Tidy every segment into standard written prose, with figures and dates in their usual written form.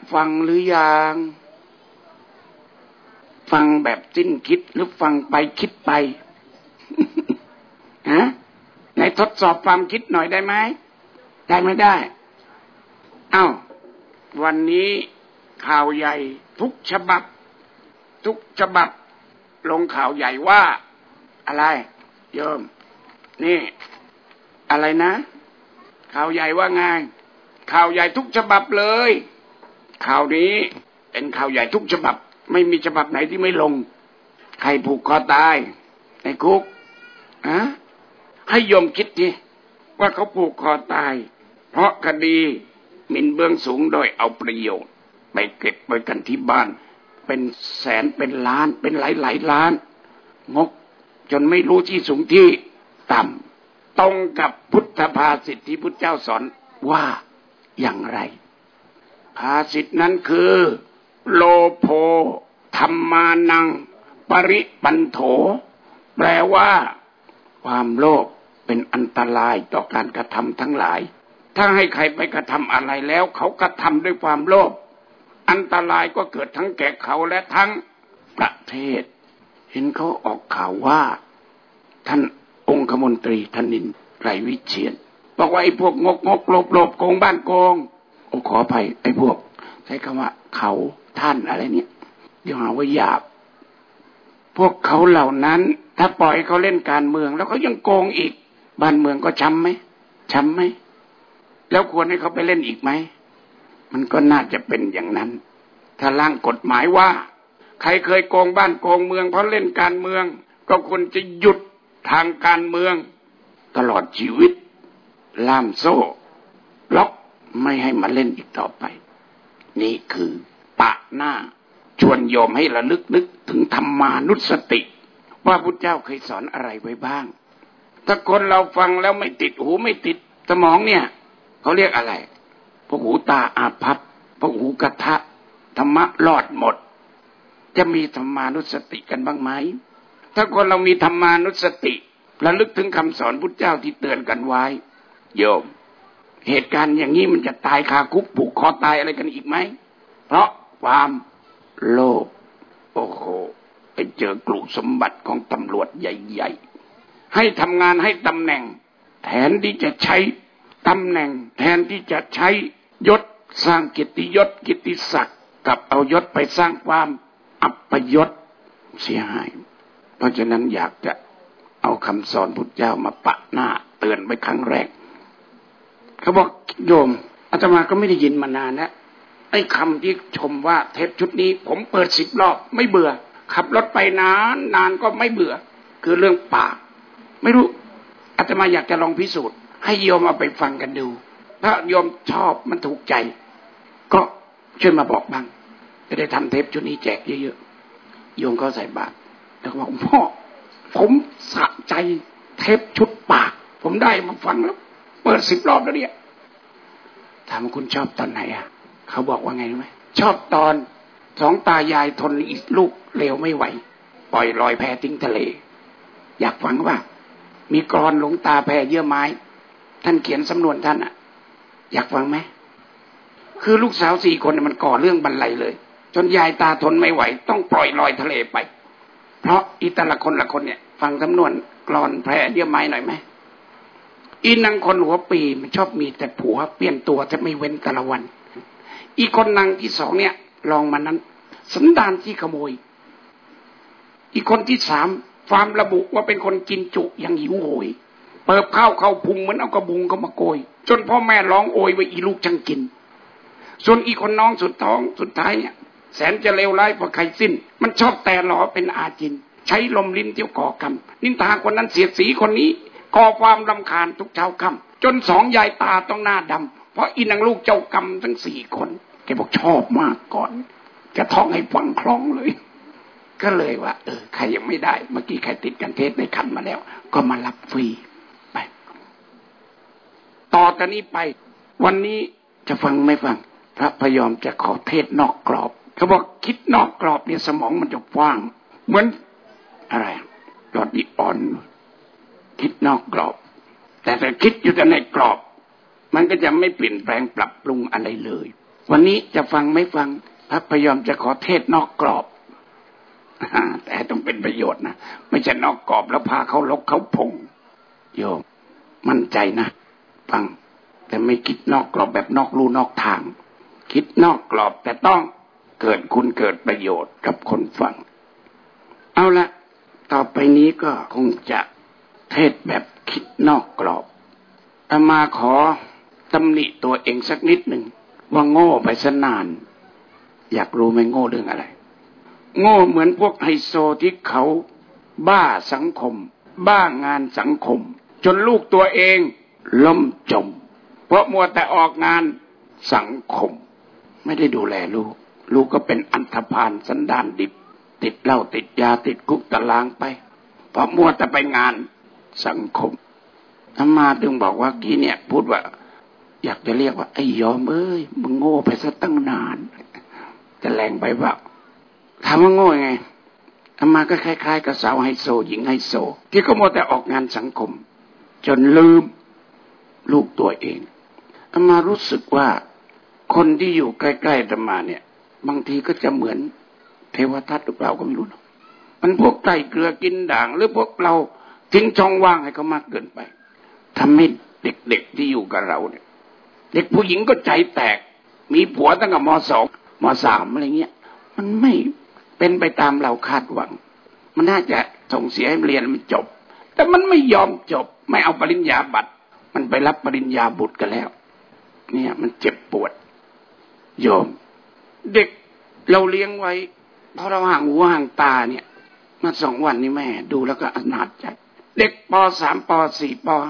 ฟังหรือยังฟังแบบสิ้นคิดหรือฟังไปคิดไป ฮะไหนทดสอบความคิดหน่อยได้ไหมได้ไม่ได้อ้าววันนี้ข่าวใหญ่ทุกฉบับลงข่าวใหญ่ว่าอะไรโยมนี่อะไรนะข่าวใหญ่ว่าไงข่าวใหญ่ทุกฉบับเลยข่าวนี้เป็นข่าวใหญ่ทุกฉบับไม่มีฉบับไหนที่ไม่ลงใครผูกคอตายในคุกให้โยมคิดดิว่าเขาผูกคอตายเพราะคดีหมิ่นเบื้องสูงโดยเอาประโยชน์ไปเก็บไว้กันที่บ้านเป็นแสนเป็นล้านเป็นหลายล้านงกจนไม่รู้ที่สูงที่ต่ำตรงกับพุทธภาษิตที่พุทธเจ้าสอนว่าอย่างไรภาษิตนั้นคือโลโภธัมมานังปริปันโถแปลว่าความโลภเป็นอันตรายต่อการกระทำทั้งหลายถ้าให้ใครไปกระทำอะไรแล้วเขากระทำด้วยความโลภอันตรายก็เกิดทั้งแก่เขาและทั้งประเทศเห็นเขาออกข่าวว่าท่านองคมนตรีธนินทร์ไกรวิเชียรบอกว่าไอ้พวกงกโลภโกงบ้านโกงขออภัยไอ้พวกใช้คำว่าเขาท่านอะไรเนี่ยเดี๋ยวหาว่าหยาบพวกเขาเหล่านั้นถ้าปล่อยเขาเล่นการเมืองแล้วเขายังโกงอีกบ้านเมืองก็ช้ำไหมแล้วควรให้เขาไปเล่นอีกไหมมันก็น่าจะเป็นอย่างนั้นถ้าร่างกฎหมายว่าใครเคยโกงบ้านโกงเมืองเพราะเล่นการเมืองก็ควรจะหยุดทางการเมืองตลอดชีวิตล่ามโซ่ล็อกไม่ให้มาเล่นอีกต่อไปนี่คือปะหน้าชวนโยมให้ระลึกนึกถึงธรรมานุสติว่าพุทธเจ้าเคยสอนอะไรไว้บ้างถ้าคนเราฟังแล้วไม่ติดหูไม่ติดสมองเนี่ยเขาเรียกอะไรพวกหูตาอาภัพพวกหูกระทะธรรมะรอดหมดจะมีธรรมานุสติกันบ้างไหมถ้าคนเรามีธรรมานุสติระลึกถึงคำสอนพุทธเจ้าที่เตือนกันไว้โยมเหตุการณ์อย่างนี้มันจะตายคาคุกผูกคอตายอะไรกันอีกไหมเพราะความโลภโอ้โหไปเจอกลุ่มสมบัติของตำรวจใหญ่ๆให้ทำงานให้ตำแหน่งแทนที่จะใช้ตำแหน่งแทนที่จะใช้ยศสร้างเกียรติยศกิตติศักดิ์กับเอายศไปสร้างความอัปยศเสียหายเพราะฉะนั้นอยากจะเอาคำสอนพุทธเจ้ามาปะหน้าเตือนไว้ครั้งแรกเขาบอกโยมอาตมาก็ไม่ได้ยินมานานแล้วไอ้คำที่ชมว่าเทปชุดนี้ผมเปิด10 รอบไม่เบื่อขับรถไปนานก็ไม่เบื่อคือเรื่องปากไม่รู้อาตมาอยากจะลองพิสูจน์ให้โยมเอาไปฟังกันดูถ้าโยมชอบมันถูกใจก็ช่วยมาบอกบ้างจะได้ทำเทปชุดนี้แจกเยอะๆโยมก็ใส่บาตรแล้วก็บอกพ่อผมสะใจเทปชุดปากผมได้มาฟังแล้วเปิด10 รอบแล้วเนี่ยถามว่าคุณชอบตอนไหนอ่ะเขาบอกว่าไงรู้ไหมชอบตอน2 ตายายทนอีกลูกเลวไม่ไหวปล่อยลอยแพทิ้งทะเลอยากฟังว่ามีกรหลวงตาแพเยื่อไม้ท่านเขียนสำนวนท่านอ่ะอยากฟังไหมคือลูกสาว4 คนมันก่อเรื่องบรรลัยเลยจนยายตาทนไม่ไหวต้องปล่อยลอยทะเลไปเพราะแต่ละคนเนี่ยฟังสำนวนกรอนแพเยื่อไม้หน่อยไหมอีนางคนหัวปีมันชอบมีแต่ผัวเปลี่ยนตัวจะไม่เว้นแต่ละวันอีคนนางที่ 2เนี่ยลองมานั้นสันดานที่ขโมยอีคนที่ 3ความระบุว่าเป็นคนกินจุยังหิวโหยเปิบข้าวเข้าพุงเหมือนเอากระบุงเข้ามาโกยจนพ่อแม่ร้องโอยว่าอีลูกจังกินส่วนอีคนน้องสุดท้องสุดท้ายเนี่ยแสนจะเลวร้ายกว่าใครสิ้นมันชอบแต่หลอเป็นอาจินใช้ลมลิ้นเที่ยวก่อกรรมนินทาคนนั้นเสียดสีคนนี้ก่อความรำคาญทุกเช้าค่ำจน2 ยายตาต้องหน้าดำเพราะอีนางลูกเจ้ากรรมทั้ง4 คนแกบอกชอบมากก่อนแกท่องให้ฟังคล่องเลยก็เลยว่าใครยังไม่ได้เมื่อกี้ใครติดกันเทศได้คันมาแล้วก็มารับฟรีไปต่อจากนี้ไปวันนี้จะฟังไม่ฟังพระพยอมจะขอเทศนอกกรอบเขาบอกคิดนอกกรอบเนี่ยสมองมันจะว่างเหมือนอะไรหลอดดิออนคิดนอกกรอบแต่ถ้าคิดอยู่แต่ในกรอบมันก็จะไม่เปลี่ยนแปลงปรับปรุงอะไรเลยวันนี้จะฟังไม่ฟังพระพยอมจะขอเทศนอกกรอบแต่ต้องเป็นประโยชน์นะไม่ใช่นอกกรอบแล้วพาเขาลกเขาพงโยมมั่นใจนะฟังแต่ไม่คิดนอกกรอบแบบนอกลู่นอกทางคิดนอกกรอบแต่ต้องเกิดคุณเกิดประโยชน์กับคนฟังเอาละต่อไปนี้ก็คงจะเทศแบบคิดนอกกรอบอามาขอตำหนิตัวเองสักนิดหนึ่งว่าโง่ไปซะนานอยากรู้ไหมโง่เรื่องอะไรโง่เหมือนพวกไฮโซที่เขาบ้าสังคมบ้างานสังคมจนลูกตัวเองล่มจมเพราะมัวแต่ออกงานสังคมไม่ได้ดูแลลูกก็เป็นอันธพาลสันดานดิบติดเหล้าติดยาติดคุกตารางไปเพราะมัวแต่ไปงานสังคมอามาจึงบอกว่ากี้เนี่ยพูดว่าอยากจะเรียกว่าไอ้ยอมเอ้ยมึงโง่ไปซะตั้งนานจะแรงไปเปล่าถามว่าโง่ยังไงอามาก็คล้ายๆกับสาวไฮโซหญิงไฮโซที่ก็มัวแต่ออกงานสังคมจนลืมลูกตัวเองอามารู้สึกว่าคนที่อยู่ใกล้ๆอามาเนี่ยบางทีก็จะเหมือนเทวทัตหรือเปล่าก็ไม่รู้นะมันพวกไก่เกลือกินด่างหรือพวกเราทิ้งช่องว่างให้เขามากเกินไปทำให้เด็กๆที่อยู่กับเราเนี่ยเด็กผู้หญิงก็ใจแตกมีผัวตั้งแต่ม.2 ม.3 อะไรเงี้ยมันไม่เป็นไปตามเราคาดหวังมันน่าจะส่งเสียให้เรียนมันจบแต่มันไม่ยอมจบไม่เอาปริญญาบัตรมันไปรับปริญญาบุตรกันแล้วเนี่ยมันเจ็บปวดโยมเด็กเราเลี้ยงไว้พอเราห่างหูห่างตาเนี่ยมา2 วันนี้แม่ดูแล้วก็อนาถใจเด็กป.3 ป.4 ป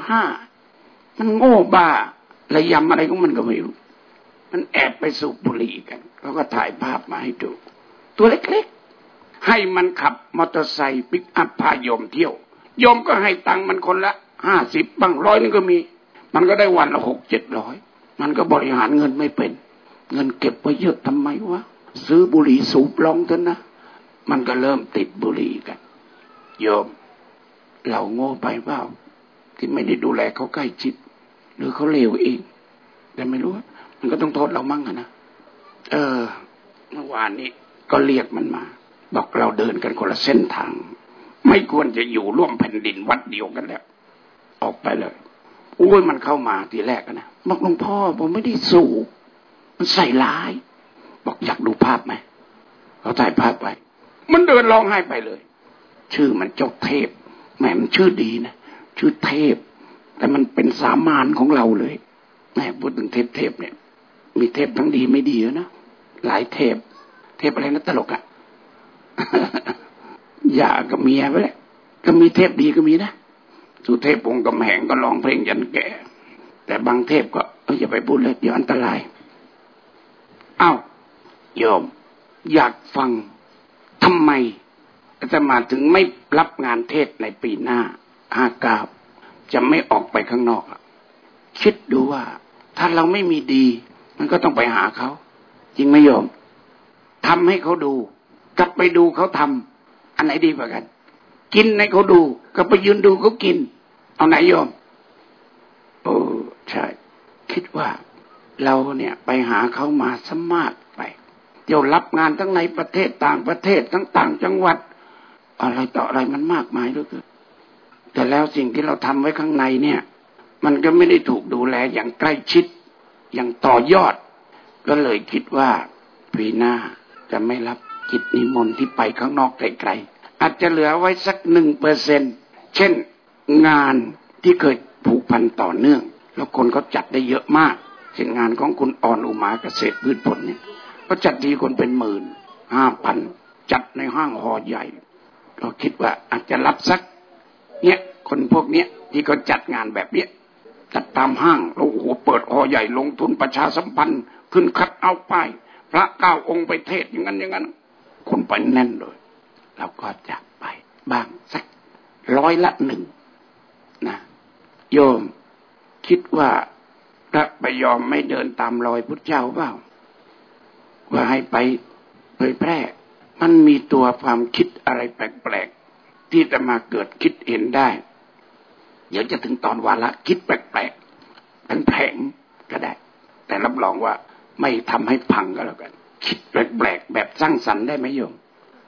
.5 มันโง่บ้าระยำอะไรของมันก็ไม่รู้มันแอบไปสูบบุหรี่กันเขาก็ถ่ายภาพมาให้ดูตัวเล็กๆให้มันขับมอเตอร์ไซค์ปิกอัพพาโยมเที่ยวโยมก็ให้ตังค์มันคนละ50บ้าง100นึงก็มีมันก็ได้วันละ600-700มันก็บริหารเงินไม่เป็นเงินเก็บไว้เยอะทำไมวะซื้อบุหรี่สูบลองเถอะนะมันก็เริ่มติดบุหรี่กันโยมเราโง่ไปเปล่าที่ไม่ได้ดูแลเขาใกล้ชิดหรือเขาเลวเองแต่ไม่รู้มันก็ต้องโทษเรามั่งนะเมื่อวานนี้ก็เรียกมันมาบอกเราเดินกันคนละเส้นทางไม่ควรจะอยู่ร่วมแผ่นดินวัดเดียวกันแล้วออกไปเลยอุ้ยมันเข้ามาทีแรกนะบอกหลวงพ่อผมไม่ได้สูบมันใส่ร้ายบอกอยากดูภาพไหมเขาถ่ายภาพไว้มันเดินร้องไห้ไปเลยชื่อมันเจ้าเทพแหมมันชื่อดีนะชื่อเทพแต่มันเป็นสามานของเราเลยแหมพูดถึงเทพเนี่ยมีเทพทั้งดีไม่ดีนะหลายเทพอะไรนะตลกอ่ะ อย่ากับเมียไปเลยก็มีเทพดีก็มีนะสุเทพองค์กำแหงก็ร้องเพลงยันแก่แต่บางเทพก็อย่าไปพูดเลยเดี๋ยวอันตรายอ้าวโยมอยากฟังทำไมอาตมาถึงไม่รับงานเทศในปีหน้า59จะไม่ออกไปข้างนอกคิดดูว่าถ้าเราไม่มีดีมันก็ต้องไปหาเขาจริงไหมโยมทำให้เขาดูกลับไปดูเขาทำอันไหนดีกว่ากันกินให้เขาดูกับไปยืนดูเขากินเอาไหนโยมใช่คิดว่าเราเนี่ยไปหาเขามาสมากไปเดี๋ยวรับงานทั้งในประเทศต่างประเทศทั้งต่างจังหวัดอะไรต่ออะไรมันมากมายเหลือเกินแต่แล้วสิ่งที่เราทำไว้ข้างในเนี่ยมันก็ไม่ได้ถูกดูแลอย่างใกล้ชิดอย่างต่อยอดก็เลยคิดว่าปีหน้าจะไม่รับกิจนิมนต์ที่ไปข้างนอกไกลๆอาจจะเหลือไว้สัก 1% เช่นงานที่เคยผูกพันต่อเนื่องแล้วคนเขาจัดได้เยอะมากเช่นงานของคุณออนอุมาเกษตรพืชผลเนี่ยก็จัดทีคนเป็นหมื่น 5,000 จัดในห้างหอใหญ่ก็คิดว่าอาจจะรับสักเนี่ยคนพวกเนี้ยที่เขาจัดงานแบบเนี้ยจัดตามห้างแล้วโอ้โหเปิดหอใหญ่ลงทุนประชาสัมพันธ์ขึ้นคัดเอาป้ายพระ9 องค์ไปเทศอย่างนั้นคนไปแน่นเลยเราก็จะไปบ้างสัก100% นะโยมคิดว่าพระพยอมไม่เดินตามรอยพุทธเจ้าเปล่าว่าให้ไปเผยแพร่มันมีตัวความคิดอะไรแปลกๆที่จะมาเกิดคิดเห็นได้เดี๋ยวจะถึงตอนวาระคิดแปลกๆแผลงๆก็ได้แต่รับรองว่าไม่ทำให้พังก็แล้วกันคิดแปลกๆแบบสร้างสรรค์ได้ไหมโยม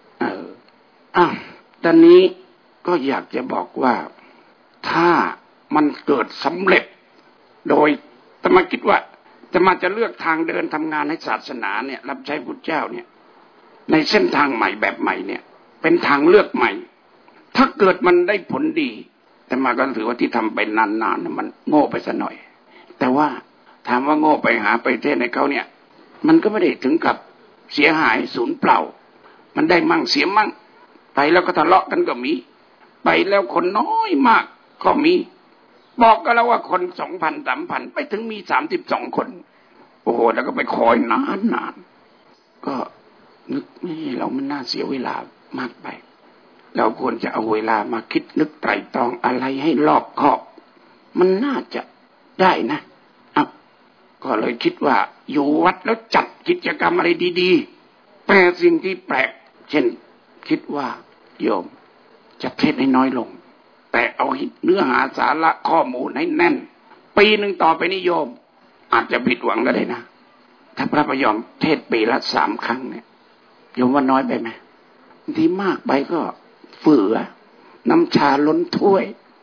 ตอนนี้ก็อยากจะบอกว่าถ้ามันเกิดสำเร็จโดยอาตมาคิดว่าอาตมาจะเลือกทางเดินทำงานให้ศาสนาเนี่ยรับใช้พุทธเจ้าเนี่ยในเส้นทางใหม่แบบใหม่เนี่ยเป็นทางเลือกใหม่ถ้าเกิดมันได้ผลดีแต่มาก็ถือว่าที่ทำไปนานๆมันโง่ไปซะหน่อยแต่ว่าถามว่าโง่ไปหาไปเทศในเขาเนี่ยมันก็ไม่ได้ถึงกับเสียหายสูญเปล่ามันได้มั่งเสียมั่งไปแล้วก็ทะเลาะกันก็มีไปแล้วคนน้อยมากก็มีบอกกันแล้วว่าคน 2,000 3,000 ไปถึงมี32 คนโอ้โหแล้วก็ไปคอยนานก็นึกนี่เรามันน่าเสียเวลามากไปเราควรจะเอาเวลามาคิดนึกไตร่ตรองอะไรให้รอบคอบมันน่าจะได้นะก็เลยคิดว่าอยู่วัดแล้วจัดกิจกรรมอะไรดีๆแต่สิ่งที่แปลกเช่นคิดว่าโยมจะเทศให้น้อยลงแต่เอาเนื้อหาสาระข้อมูลให้แน่นปีหนึ่งต่อไปนิยมอาจจะผิดหวังก็ได้นะถ้าพระพยอมเทศปีละ3 ครั้งเนี่ยโยมว่าน้อยไปไหมบางทีมากไปก็เฟือน้ำชาล้นถ้วย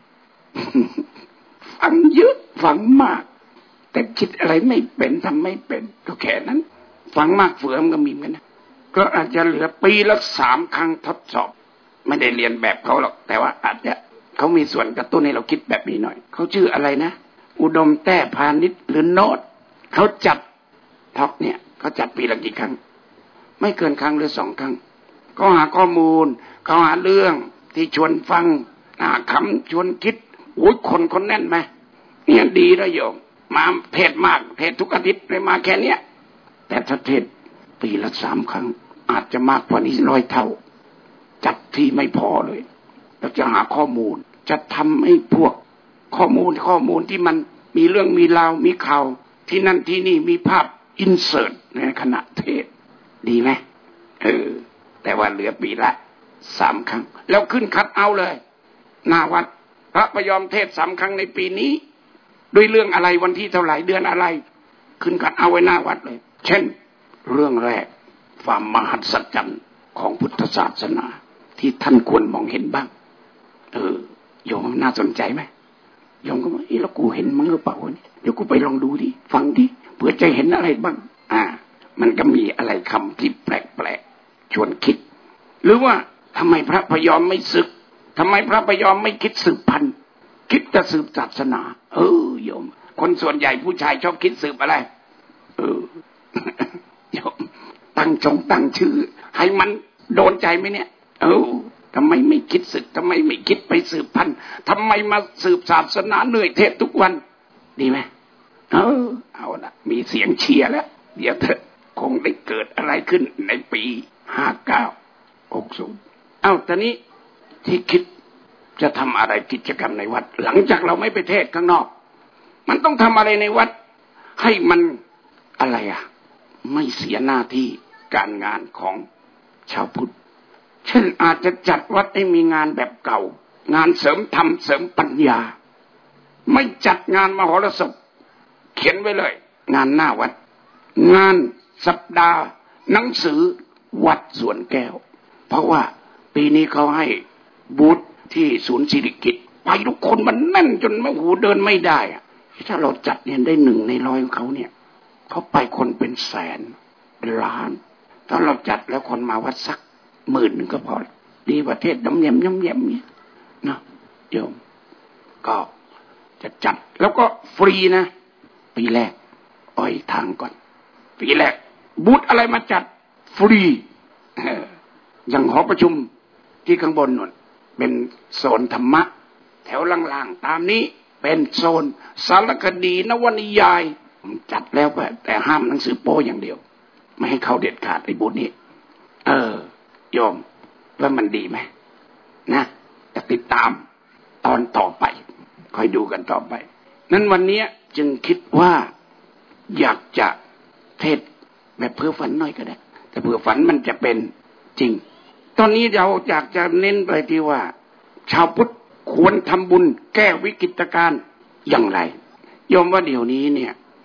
ฟังเยอะฟังมากแต่คิดอะไรไม่เป็นทำไม่เป็นก็แค่นั้นฟังมากเฟือมันก็มีเหมือนกันนะก็อาจจะเหลือปีละ3 ครั้งทดสอบไม่ได้เรียนแบบเขาหรอกแต่ว่าอาจจะเขามีส่วนกระตุ้นให้เราคิดแบบนี้หน่อยเขาชื่ออะไรนะอุดมแต้พาณิชย์หรือโนดเขาจัดท็อกเนี่ยเขาจัดปีละกี่ครั้งไม่เกินครั้งหรือ2 ครั้งก็หาข้อมูลเขาหาเรื่องที่ชวนฟังคำชวนคิดโอ้ยคนแน่นไหมเนี่ยดีนะโยมมาเทศมากเทศทุกอาทิตย์เลยมาแค่เนี้ยแต่ถ้าเทศปีละ3 ครั้งอาจจะมากกว่านี้100 เท่าจัดที่ไม่พอเลยเราจะหาข้อมูลจะทำให้พวกข้อมูลที่มันมีเรื่องมีราวมีข่าวที่นั่นที่นี่มีภาพอินเสิร์ตในขณะเทศดีไหมแต่ว่าเหลือปีละ3 ครั้งแล้วขึ้นคัดเอาเลยหน้าวัดพระพยอมเทศ3 ครั้งในปีนี้ด้วยเรื่องอะไรวันที่เท่าไหร่เดือนอะไรขึ้นคัดเอาไว้หน้าวัดเลยเช่นเรื่องแรกความมหัศจรรย์ของพุทธศาสนาที่ท่านควรมองเห็นบ้างโยมน่าสนใจไหมโยมก็ว่าแล้วกูเห็นมั้งหรือเปล่าเนี่ยเดี๋ยวกูไปลองดูดิฟังดิเผื่อจะเห็นอะไรบ้างมันก็มีอะไรคำที่แปลกๆชวนคิดหรือว่าทำไมพระพยอมไม่ศึกทำไมพระพยอมไม่คิดสืบพันธุ์คิดจะสืบศาสนาโยมคนส่วนใหญ่ผู้ชายชอบคิดสืบอะไรโยมตั้งชื่อให้มันโดนใจไหมเนี่ยทำไมไม่คิดศึกทำไมไม่คิดไปสืบพันธุ์ทำไมมาสืบศาสนาเหนื่อยเทศทุกวันดีไหมเอาละมีเสียงเชียร์แล้วเดี๋ยวเถอะคงได้เกิดอะไรขึ้นในปี59-60ตอนนี้ที่คิดจะทำอะไรกิจกรรมในวัดหลังจากเราไม่ไปเทศข้างนอกมันต้องทำอะไรในวัดให้มันอะไรไม่เสียหน้าที่การงานของชาวพุทธเช่นอาจจะจัดวัดให้มีงานแบบเก่างานเสริมธรรมเสริมปัญญาไม่จัดงานมหรสพเขียนไว้เลยงานหน้าวัดงานสัปดาห์หนังสือวัดสวนแก้วเพราะว่าปีนี้เขาให้บูธที่ศูนย์ศิริกิติ์ไปทุกคนมันแน่นจนไม่หูเดินไม่ได้ถ้าเราจัดเนี่ยได้1 ใน 100ของเขาเนี่ยเขาไปคนเป็นแสนเป็นล้านถ้าเราจัดแล้วคนมาวัดสัก10,000ก็พอดีประเทศน้ำเยี่ยมเนี่ยนะโยมก็จะจัดแล้วก็ฟรีนะปีแรกปล่อยทางก่อนปีแรกบูธอะไรมาจัดฟรีอย่างหอประชุมที่ข้างบนนู่นเป็นโซนธรรมะแถวล่างๆตามนี้เป็นโซนสารคดีนวนิยายจัดแล้วแต่ห้ามหนังสือโป้อย่างเดียวไม่ให้เข้าเด็ดขาดไอ้บูธนี้โยมว่ามันดีไหมนะจะติดตามตอนต่อไปคอยดูกันต่อไปนั้นวันนี้จึงคิดว่าอยากจะเทศแบบเพ้อฝันหน่อยก็ได้แต่เพ้อฝันมันจะเป็นจริงตอนนี้เราอยากจะเน้นไปที่ว่าชาวพุทธควรทำบุญแก้วิกฤตการณ์อย่างไรโยมว่าเดี๋ยวนี้เนี่ย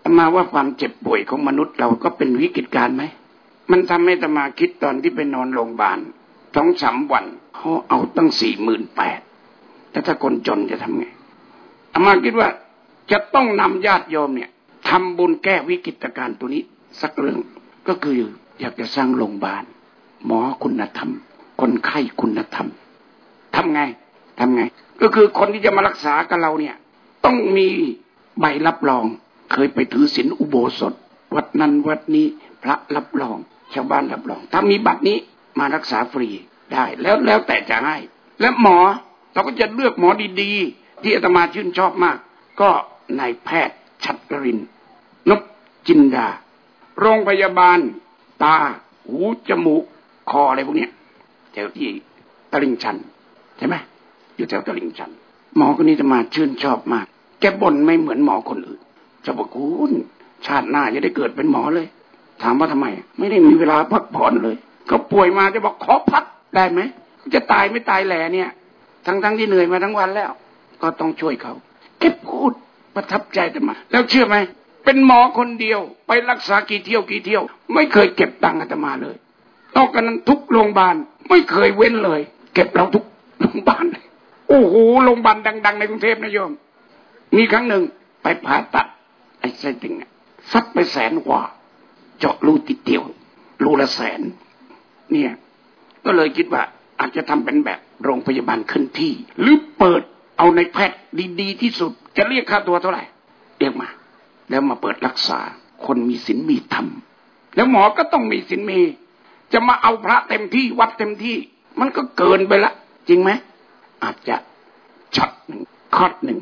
มาว่าความเจ็บป่วยของมนุษย์เราก็เป็นวิกฤตการณ์ไหมมันทำให้อาตมาคิดตอนที่ไปนอนโรงพยาบาล2-3 วันเขาเอาตั้ง48,000แต่ถ้าคนจนจะทำไงอามาคิดว่าจะต้องนำญาติโยมเนี่ยทำบุญแก้วิกฤตการณ์ตัวนี้สักเรื่องก็คืออยากจะสร้างโรงพยาบาลหมอคุณธรรมคนไข้คุณธรรมทำไงก็คือคนที่จะมารักษากับเราเนี่ยต้องมีใบรับรองเคยไปถือศีลอุโบสถวัดนั้นวัดนี้พระรับรองชาวบ้านรับรองถ้ามีบัตรนี้มารักษาฟรีได้แล้วแต่จะให้และหมอเราก็จะเลือกหมอดีๆที่อาตมาชื่นชอบมากก็นายแพทย์ชัตรินทร์นพจินดาโรงพยาบาลตาหูจมูกคออะไรพวกนี้แถวที่ตลิ่งชันใช่ไหมอยู่แถวตลิ่งชันหมอคนนี้อาตมาชื่นชอบมากแกบ่นไม่เหมือนหมอคนอื่นจะบอกคุณชาติหน้าจะได้เกิดเป็นหมอเลยถามว่าทำไมไม่ได้มีเวลาพักผ่อนเลยเขาป่วยมาจะบอกขอพักได้ไหมจะตายไม่ตายแหล่เนี่ยทั้งที่เหนื่อยมาทั้งวันแล้วก็ต้องช่วยเขาแกพูดประทับใจอาตมาแล้วเชื่อไหมเป็นหมอคนเดียวไปรักษากี่เที่ยวไม่เคยเก็บตังค์อาตมาเลยนอกจากนั้นทุกโรงพยาบาลไม่เคยเว้นเลยเก็บเราทุกโรงพยาบาลโอ้โหโรงพยาบาลดังๆในกรุงเทพนะโยมมีครั้งหนึ่งไปผ่าตัดไอ้ไส้ติ่งซัดไป100,000 กว่าเจาะรูติดเดียวรูละ100,000เนี่ยก็เลยคิดว่าอาจจะทำเป็นแบบโรงพยาบาลขึ้นที่หรือเปิดเอาในแพทย์ดีๆที่สุดจะเรียกค่าตัวเท่าไหร่เรียกมาแล้วมาเปิดรักษาคนมีศีลมีธรรมแล้วหมอก็ต้องมีศีลมีจะมาเอาพระเต็มที่วัดเต็มที่มันก็เกินไปละจริงไหมอาจจะช็อตหนึ่งคอร์สหนึ่ง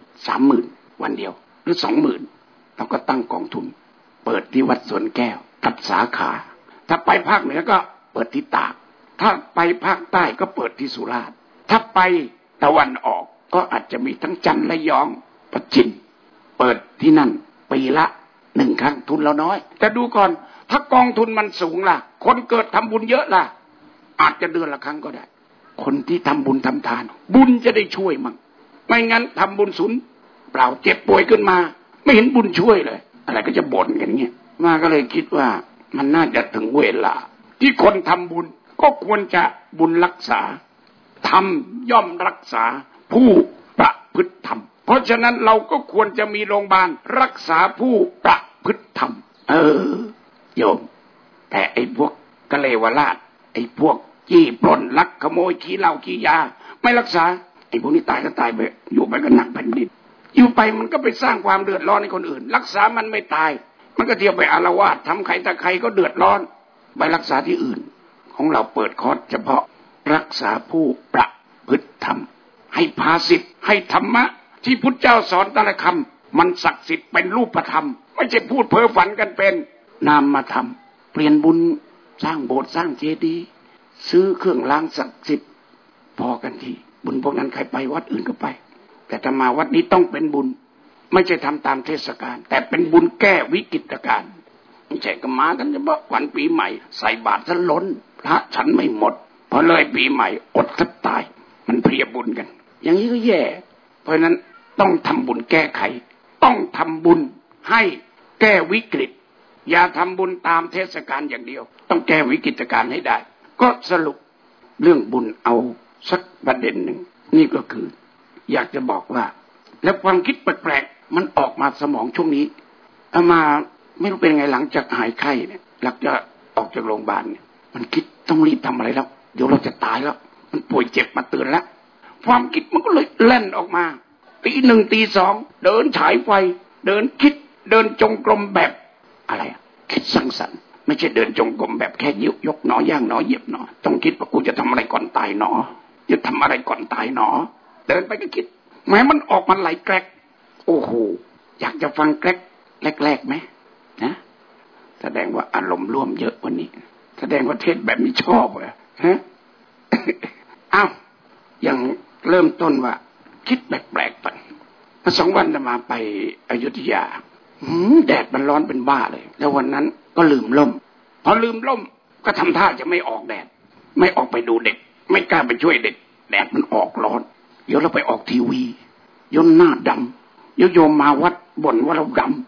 30,000วันเดียวหรือ20,000เราก็ตั้งกองทุนเปิดที่วัดสวนแก้วตัดสาขาถ้าไปภาคเหนือก็เปิดที่ตากถ้าไปภาคใต้ก็เปิดที่สุราษฎร์ถ้าไปตะวันออกก็อาจจะมีทั้งจันทร์และยองปัจจินเปิดที่นั่นปีละ1 ครั้งทุนเราน้อยแต่ดูก่อนถ้ากองทุนมันสูงล่ะคนเกิดทำบุญเยอะล่ะอาจจะเดือนละครั้งก็ได้คนที่ทำบุญทำทานบุญจะได้ช่วยมั่งไม่งั้นทำบุญศูนย์เปล่าเจ็บป่วยขึ้นมาไม่เห็นบุญช่วยเลยอะไรก็จะบ่นกันเงี้ยมาก็เลยคิดว่ามันน่าจะถึงเวลาที่คนทำบุญก็ควรจะบุญรักษาธรรมย่อมรักษาผู้ประพฤติธรรมเพราะฉะนั้นเราก็ควรจะมีโรงพยาบาลรักษาผู้ประพฤติธรรมโยมแต่ไอ้พวกกะเลวราชไอ้พวกจี้ปล้นลักขโมยขี้เหล้าขี้ยาไม่รักษาไอ้พวกนี้ตายก็ตายไปอยู่ไปก็หนักแผ่นดินอยู่ไปมันก็ไปสร้างความเดือดร้อนให้คนอื่นรักษามันไม่ตายมันก็เที่ยวไปอาละวาดทำใครตะใครก็เดือดร้อนไปรักษาที่อื่นของเราเปิดคอร์สเฉพาะรักษาผู้ประพฤติธรรมให้ภาสิทธิ์ให้ธรรมะที่พุทธเจ้าสอนแต่ละคำมันศักดิ์สิทธิ์เป็นรูปธรรมไม่ใช่พูดเพ้อฝันกันเป็นนามธรรมเปลี่ยนบุญสร้างโบสถ์สร้างเจดีย์ซื้อเครื่องรางศักดิ์สิทธิ์พอกันทีบุญพวกนั้นใครไปวัดอื่นก็ไปแต่ถ้ามาวัดนี้ต้องเป็นบุญไม่ใช่ทำตามเทศกาลแต่เป็นบุญแก้วิกฤตการณ์ไม่ใช่ก็มากันเฉพาะวันปีใหม่ใส่บาตรซะล้นพระฉันไม่หมดพอเลยปีใหม่อดแทบตายมันเพลียบุญกันอย่างนี้ก็แย่เพราะนั้นต้องทำบุญแก้ไขต้องทำบุญให้แก้วิกฤตอย่าทำบุญตามเทศกาลอย่างเดียวต้องแก้วิกฤตการณ์ให้ได้ก็สรุปเรื่องบุญเอาสักประเด็นหนึ่งนี่ก็คืออยากจะบอกว่าแล้วความคิดแปลกๆมันออกมาสมองช่วงนี้เอามาไม่รู้เป็นไงหลังจากหายไข้เนี่ยหลังจากออกจากโรงพยาบาลเนี่ยมันคิดต้องรีบทำอะไรแล้วเดี๋ยวเราจะตายแล้วมันป่วยเจ็บมาเตือนแล้วความคิดมันก็เลยแล่นออกมาตี 1 ตี 2เดินฉายไฟเดินคิดเดินจงกรมแบบอะไรคิดสร้างสรรค์ไม่ใช่เดินจงกรมแบบแค่ยกหนอย่างหนอเหยียบหนอต้องคิดว่ากูจะทำอะไรก่อนตายหนอจะทำอะไรก่อนตายหนอเดินไปก็คิดแม้มันออกมาไหลแกรกโอ้โหอยากจะฟังแกรกแรกๆไหมนะแสดงว่าอารมณ์ร่วมเยอะวันนี้แสดงว่าเทศแบบนี้ชอบเหรอฮะ อ้าวอย่างเริ่มต้นว่าคิดแปลกๆไปเมื่อ2 วันมาไปอยุธยาแดดมันร้อนเป็นบ้าเลยแล้ววันนั้นก็ลืมล่มพอลืมล่มก็ทำท่าจะไม่ออกแดดไม่ออกไปดูเด็กไม่กล้าไปช่วยเด็กแดดมันออกร้อนเดี๋ยวเราไปออกทีวียนหน้าดำโยมมาวัดบ่นว่าเราด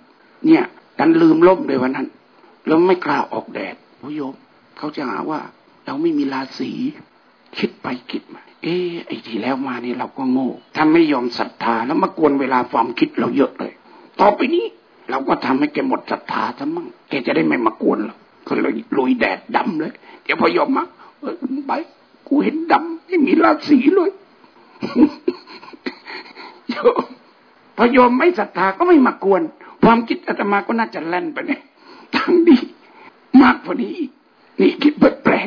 เนี่ยดันลืมล่มเลยวันนั้นแล้วไม่กล้าออกแดดโยมเขาจะหาว่าเราไม่มีราศีคิดไปคิดมาไอ้ที่แล้วมานี่เราก็โง่ถ้าไม่ยอมศรัทธาแล้วมากวนเวลาความคิดเราเยอะเลยต่อไปนี้เราก็ทำให้แกหมดศรัทธาซะมั่งแกจะได้ไม่มากวนเราก็เลยลุยแดดดำเลยเดี๋ยวพอยอมมาไปกูเห็นดำไม่มีราศีเลยโยมพอโยมไม่ศรัทธาก็ไม่มากวนความคิดอาตมาก็น่าจะแล่นไปเนี่ยทางดีมากกว่านี้อีกนี่คิดแปลก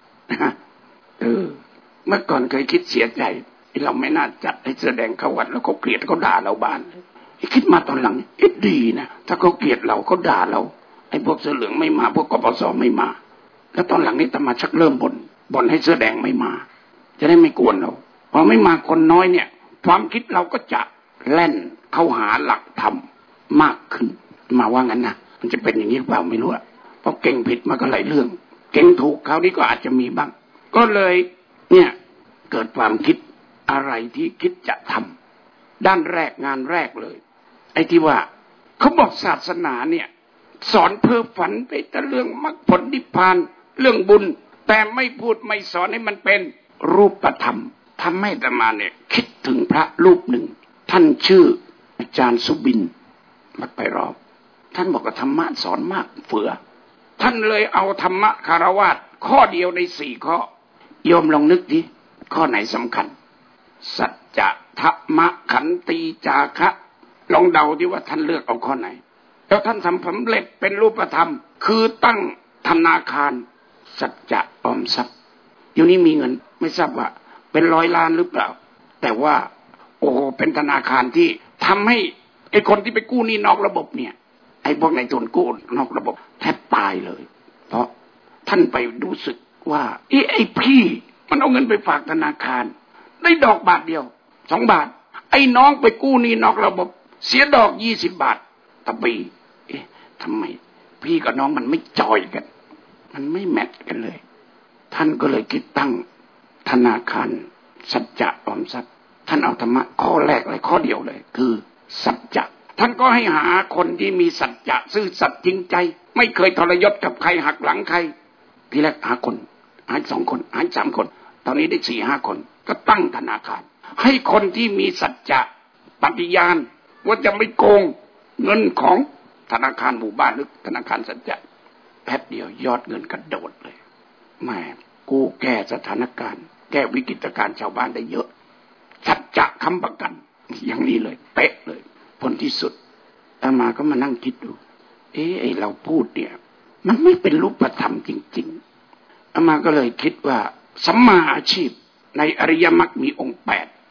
เมื่อก่อนเคยคิดเสียใจเราไม่น่าจัดให้แสดงเขาวัดแล้วเขาเกลียดเขาด่าเราบ้านคิดมาตอนหลังดีนะถ้าเขาเกลียดเราเขาด่าเราไอ้พวกเสื้อเหลืองไม่มาพวกกปสไม่มาแล้วตอนหลังนี้อาตมาชักเริ่มบ่นให้เสื้อแดงไม่มาจะได้ไม่กวนเราพอไม่มาคนน้อยเนี่ยความคิดเราก็จะแล่นเข้าหาหลักธรรมมากขึ้นมาว่างั้นนะมันจะเป็นอย่างนี้หรือเปล่าไม่รู้เพราะเก่งผิดมาก็หลายเรื่องเก่งถูกคราวนี้ก็อาจจะมีบ้างก็เลยเนี่ยเกิดความคิดอะไรที่คิดจะทำด้านแรกงานแรกเลยไอ้ที่ว่าเขาบอกศาสนาเนี่ยสอนเพ้อฝันไปแต่เรื่องมรรคผลนิพพานเรื่องบุญแต่ไม่พูดไม่สอนให้มันเป็นรูปธรรมทำให้อาตมาเนี่ยคิดถึงพระรูปหนึ่งท่านชื่ออาจารย์สุบินวัดไผ่รอบท่านบอกว่าธรรมะสอนมากเฟือท่านเลยเอาธรรมะคารวะข้อเดียวใน4 ข้อโยมลองนึกดิข้อไหนสำคัญสัจจะธรรมะขันติจาคะลองเดาดิว่าท่านเลือกเอาข้อไหนแล้วท่านทำสำเร็จเป็นรูปธรรมคือตั้งธนาคารสัจจะออมทรัพย์อยู่นี้มีเงินไม่ทราบว่าเป็น100 ล้านหรือเปล่าแต่ว่าโอ้โหเป็นธนาคารที่ทำให้ไอ้คนที่ไปกู้หนี้นอกระบบเนี่ยไอ้พวกนายทุนกู้นอกระบบแทบตายเลยเพราะท่านไปรู้สึกว่าไอ้พี่มันเอาเงินไปฝากธนาคารได้ดอกบาทเดียว2 บาทไอ้น้องไปกู้หนี้นอกระบบเสียดอก20 บาทต่อปีทำไมพี่กับน้องมันไม่จอยกันมันไม่แมทกันเลยท่านก็เลยคิดตั้งธนาคารสัจจะออมทรัพย์ท่านเอาธรรมะข้อแรกเลยข้อเดียวเลยคือสัจจะท่านก็ให้หาคนที่มีสัจจะซื่อสัตย์จริงใจไม่เคยทรยศกับใครหักหลังใครทีแรกหาคนหา2 คนหา3 คนตอนนี้ได้ 4-5 คนก็ตั้งธนาคารให้คนที่มีสัจจะปฏิญาณว่าจะไม่โกงเงินของธนาคารหมู่บ้านหรือธนาคารสัจจะแป๊บเดียวยอดเงินกระโดดเลยแม่กูแก้สถานการณ์แก้วิกฤตการณ์ชาวบ้านได้เยอะสัจจะค้ำประกันอย่างนี้เลยเป๊ะเลยผลที่สุดอาตมาก็มานั่งคิดดูไอ้เราพูดเนี่ยมันไม่เป็นรูปธรรมจริงๆอาตมาก็เลยคิดว่าสัมมาอาชีพในอริยมรรคมีองค์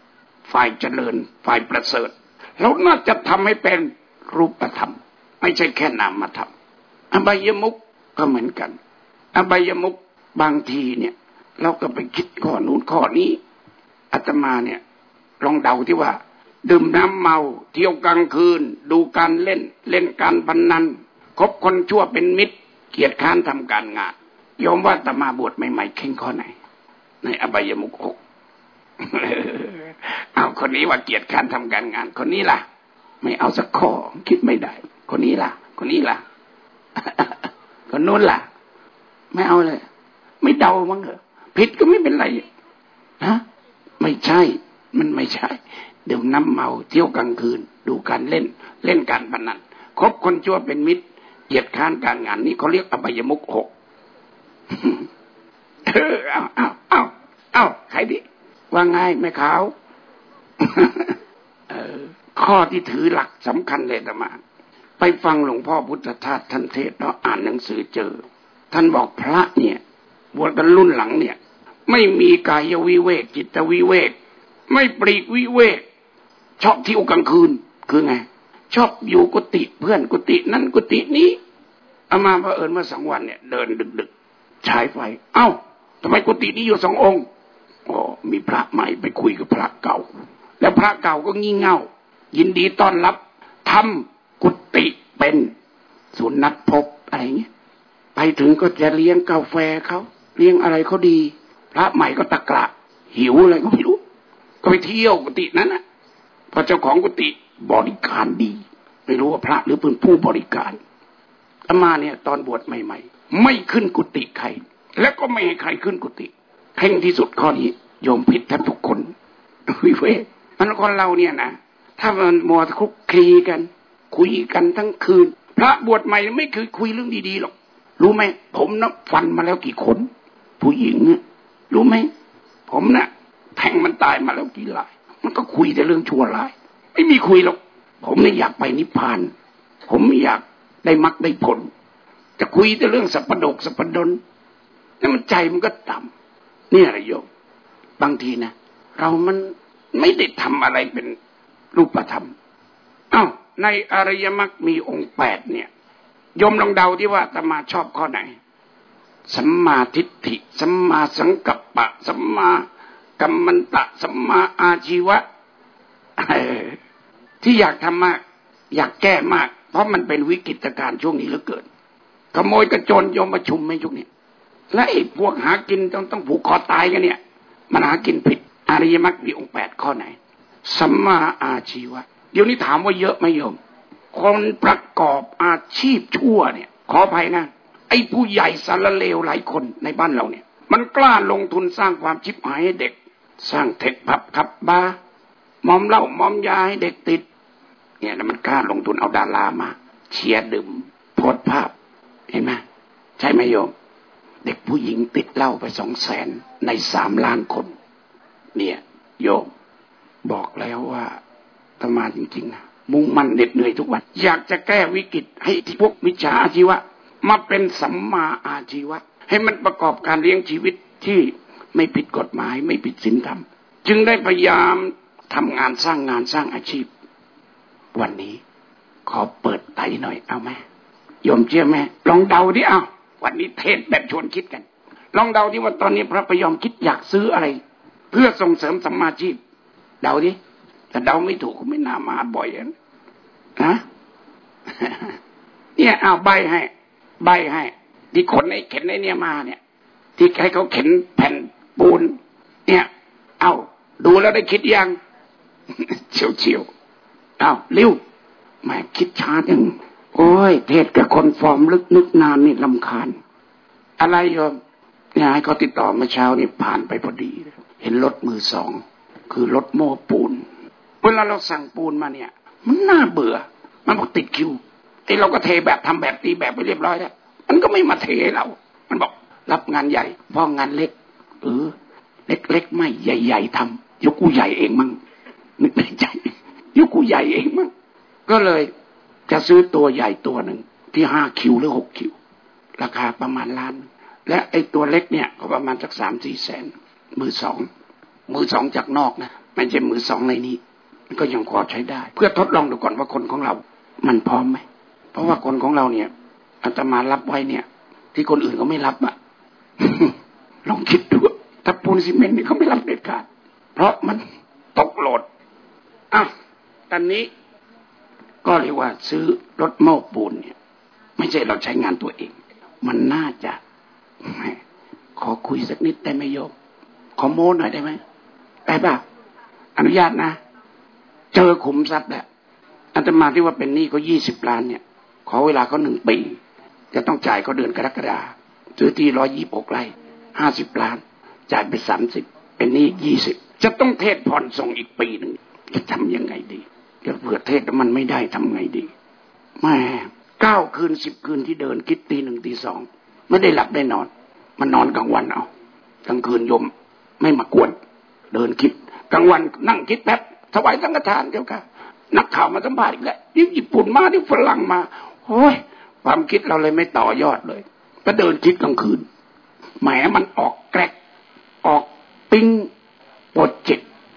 8ฝ่ายเจริญฝ่ายประเสริฐเราน่าจะทำให้เป็นรูปธรรมไม่ใช่แค่นามธรรมอบายมุขก็เหมือนกันอบายมุขบางทีเนี่ยเราก็ไปคิดข้อนู้นข้อนี้อาตมาเนี่ยลองเดาที่ว่าดื่มน้ำเมาเที่ยวกลางคืนดูการเล่นการพนันคบคนชั่วเป็นมิตรเกียรติค้านทำการงานยอมว่าอาตมาบวชใหม่ๆเข่งข้อไหนในอบายมุขเอาคนนี้ว่าเกียรติค้านทำการงานคนนี้ล่ะไม่เอาสักข้อคิดไม่ได้คนนี้ล่ะคนนี้ล่ะคนนู้นล่ะไม่เอาเลยไม่เดามั้งเหรอผิดก็ไม่เป็นไรนะไม่ใช่มันไม่ใช่ดื่มน้ำเมาเที่ยวกลางคืนดูการเล่นการพนันคบคนชั่วเป็นมิตรเกียรติค้านการงานนี่เขาเรียกอบายมุข6เอาใครดิว่าไงแม่ขาว ข้อที่ถือหลักสำคัญเลยอาตมาไปฟังหลวงพ่อพุทธทาสท่านเทศน์เนาะอ่านหนังสือเจอท่านบอกพระเนี่ยบวชกันรุ่นหลังเนี่ยไม่มีกายวิเวกจิตวิเวกไม่ปลีกวิเวกชอบเที่ยวกลางคืนคือไงชอบอยู่กุฏิเพื่อนกุฏินั้นกุฏินี้อามาเผอิญเมื่อ2 วันเนี่ยเดินดึกๆฉายไฟเอ้าทำไมกุฏินี้อยู่2 องค์อ๋อมีพระใหม่ไปคุยกับพระเก่าแล้วพระเก่าก็งี่เง่ายินดีต้อนรับทำกุฏิเป็นศูนย์นัดพบอะไรเงี้ยไปถึงก็จะเลี้ยงกาแฟเขาเลี้ยงอะไรเขาดีพระใหม่ก็ตะกระหิวอะไรก็ไม่รู้ก็ไปเที่ยวกุฏินั้นนะพอเจ้าของกุฏิบริการดีไปไม่รู้ว่าพระหรือเป็นผู้บริการอามาเนี่ยตอนบวชใหม่ๆไม่ขึ้นกุฏิใครแล้วก็ไม่ให้ใครขึ้นกุฏิเข่งที่สุดข้อนี้โยมผิดแทบทุกคนวิเวกมันคนเราเนี่ยนะถ้ามันมัวคุกคีกันคุยกันทั้งคืนพระบวชใหม่ไม่เคยคุยเรื่องดีๆหรอกรู้ไหมผมนับฟันมาแล้วกี่คนผู้หญิงรู้ไหมผมนะแทงมันตายมาแล้วกี่รายมันก็คุยแต่เรื่องชั่วร้ายไม่มีคุยหรอกผมไม่อยากไปนิพพานผมไม่อยากได้มรรคได้ผลจะคุยแต่เรื่องสัพพดกสัพพดลนั่นมันใจมันก็ต่ำเนี่ยแหละโยมบางทีนะเรามันไม่ได้ทำอะไรเป็นรูปธรรมในอริยมรรคมีองค์8เนี่ยโยมลองเดาที่ว่าอาตมาชอบข้อไหนสัมมาทิฏฐิสัมมาสังกัปปะสัมมากัมมันตะสัมมาอาชีวะที่อยากทำมากอยากแก้มากเพราะมันเป็นวิกฤตการณ์ช่วงนี้เหลือเกินขโมยกระโจนโยมประชุมไหมช่วงนี้และไอ้พวกหากินต้องผูกคอตายกันเนี่ยมันหากินผิดอริยมรรคมีองค์8ข้อไหนสัมมาอาชีวะเดี๋ยวนี้ถามว่าเยอะไหมโยมคนประกอบอาชีพชั่วเนี่ยขออภัยนะไอ้ผู้ใหญ่สารเลวหลายคนในบ้านเราเนี่ยมันกล้าลงทุนสร้างความชิบหายให้เด็กสร้างเทคผับขับบาร์มอมเหล้ามอมยาให้เด็กติดเนี่ยแล้วมันกล้าลงทุนเอาดารามาเชียร์ดื่มโพสภาพเห็นไหมใช่ไหมโยมเด็กผู้หญิงติดเหล้าไป200,000ใน3 ล้านคนเนี่ยโยมบอกแล้วว่าอาตมาจริงๆนะมุ่งมั่นเหน็ดเหนื่อยทุกวันอยากจะแก้วิกฤตให้ที่พวกมิจฉาอาชีวะมาเป็นสัมมาอาชีวะให้มันประกอบการเลี้ยงชีวิตที่ไม่ผิดกฎหมายไม่ผิดศีลธรรมจึงได้พยายามทำงานสร้างอาชีพวันนี้ขอเปิดไตหน่อยเอาไหมโยมเชื่อไหมลองเดาดิวันนี้เทศแบบชวนคิดกันลองเดาดิว่าตอนนี้พระพยอมคิดอยากซื้ออะไรเพื่อส่งเสริมสัมมาชีพเดาดิแต่เดาไม่ถูกก็ไม่น่ามาบ่อยนะเนี่ยใบให้ที่ขนไอ้เข็นไอ้เนี่ยมาเนี่ยที่ให้เขาเข็นแผ่นปูนเนี่ยดูแล้วได้คิดยังเฉียวริ้วแม่คิดช้าจังโอ้ยเทศกับคนฟอร์มลึกนึกนานนี่รำคาญอะไรโยมเนี่ยให้เขาติดต่อมาเช้านี่ผ่านไปพอดีเห็นรถมือ2คือรถโม้ปูนเวลาเราสั่งปูนมาเนี่ยมันน่าเบื่อมันบอกติดคิวไอ้เราก็เทแบบทำแบบตีแบบไปเรียบร้อยแล้วมันก็ไม่มาเทให้เรามันบอกรับงานใหญ่เพราะงานเล็กเล็กไม่ใหญ่ๆทำยกกูใหญ่เองมั่งนึกในใจยกกูใหญ่เองมั่งก็เลยจะซื้อตัวใหญ่ตัวหนึ่งที่5 คิวหรือ6 คิวราคาประมาณล้านและไอ้ตัวเล็กเนี่ยก็ประมาณสัก 3-4 แสนมือสองจากนอกนะไม่ใช่มือ2ในนี้มันก็ยังพอใช้ได้เพื่อทดลองดูก่อนว่าคนของเรามันพร้อมไหมเพราะว่าคนของเราเนี่ยอาตมารับไว้เนี่ยที่คนอื่นเขาไม่รับลองคิดดูถ้าปูนซีเมนต์นี่เขาไม่รับเด็ดขาดเพราะมันตกโหลดตอนนี้ก็เรียกว่าซื้อรถโม้ปูนเนี่ยไม่ใช่เราใช้งานตัวเองมันน่าจะขอคุยสักนิดได้ไหมโยมขอโม้หน่อยได้ไหมได้ป่ะอนุญาตนะเจอขุมทรัพย์แล้วอาตมาที่ว่าเป็นหนี้ก็20 ล้านเนี่ยขอเวลาเขา1 ปีจะต้องจ่ายเขาเดือนกรกฎาคมซื้อที่126 ไร่50 ล้านจ่ายไป30เป็นหนี้20จะต้องเทศผ่อนส่งอีกปีนึงจะทำยังไงดีจะเผื่อเทศแล้วมันไม่ได้ทำไงดีแม่9 คืน10 คืนที่เดินคิดตี 1 ตี 2ไม่ได้หลับได้นอนมันนอนกลางวันเอากลางคืนโยมไม่มากวนเดินคิดกลางวันนั่งคิดแป๊บถวายสังฆทานเดี๋ยวค่ะนักข่าวมาสัมภาษณ์อีกแล้วญี่ปุ่นมาที่ฝรั่งมาโอ้ยความคิดเราเลยไม่ต่อยอดเลยก็เดินคิดกลางคืนแหมมันออกแกรกออกปิ้งปวดจิต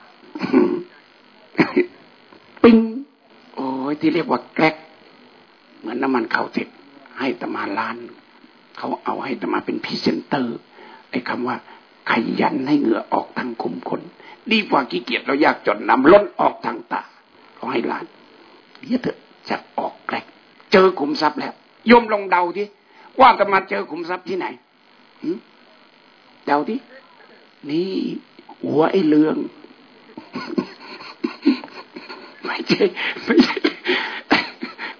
ปิ้งโอ้ยที่เรียกว่าแกรกเหมือนน้ำมันเข้าเทปให้ตมาล้านเขาเอาให้ตมาเป็นพรีเซนเตอร์ไอ้คำว่าขยันให้เหงื่อออกทางคุมขนดีกว่าขี้เกียจเรายากจนน้ำล้นออกทางตาเขาให้ล้านเดี๋ยวเถอะจะออกแกรกเจอขุมทรัพย์แล้วโยมลองเดาที่ว่าตมาเจอขุมทรัพย์ที่ไหนเดาที่นี่หัวไอ้เรืองไม่ใช่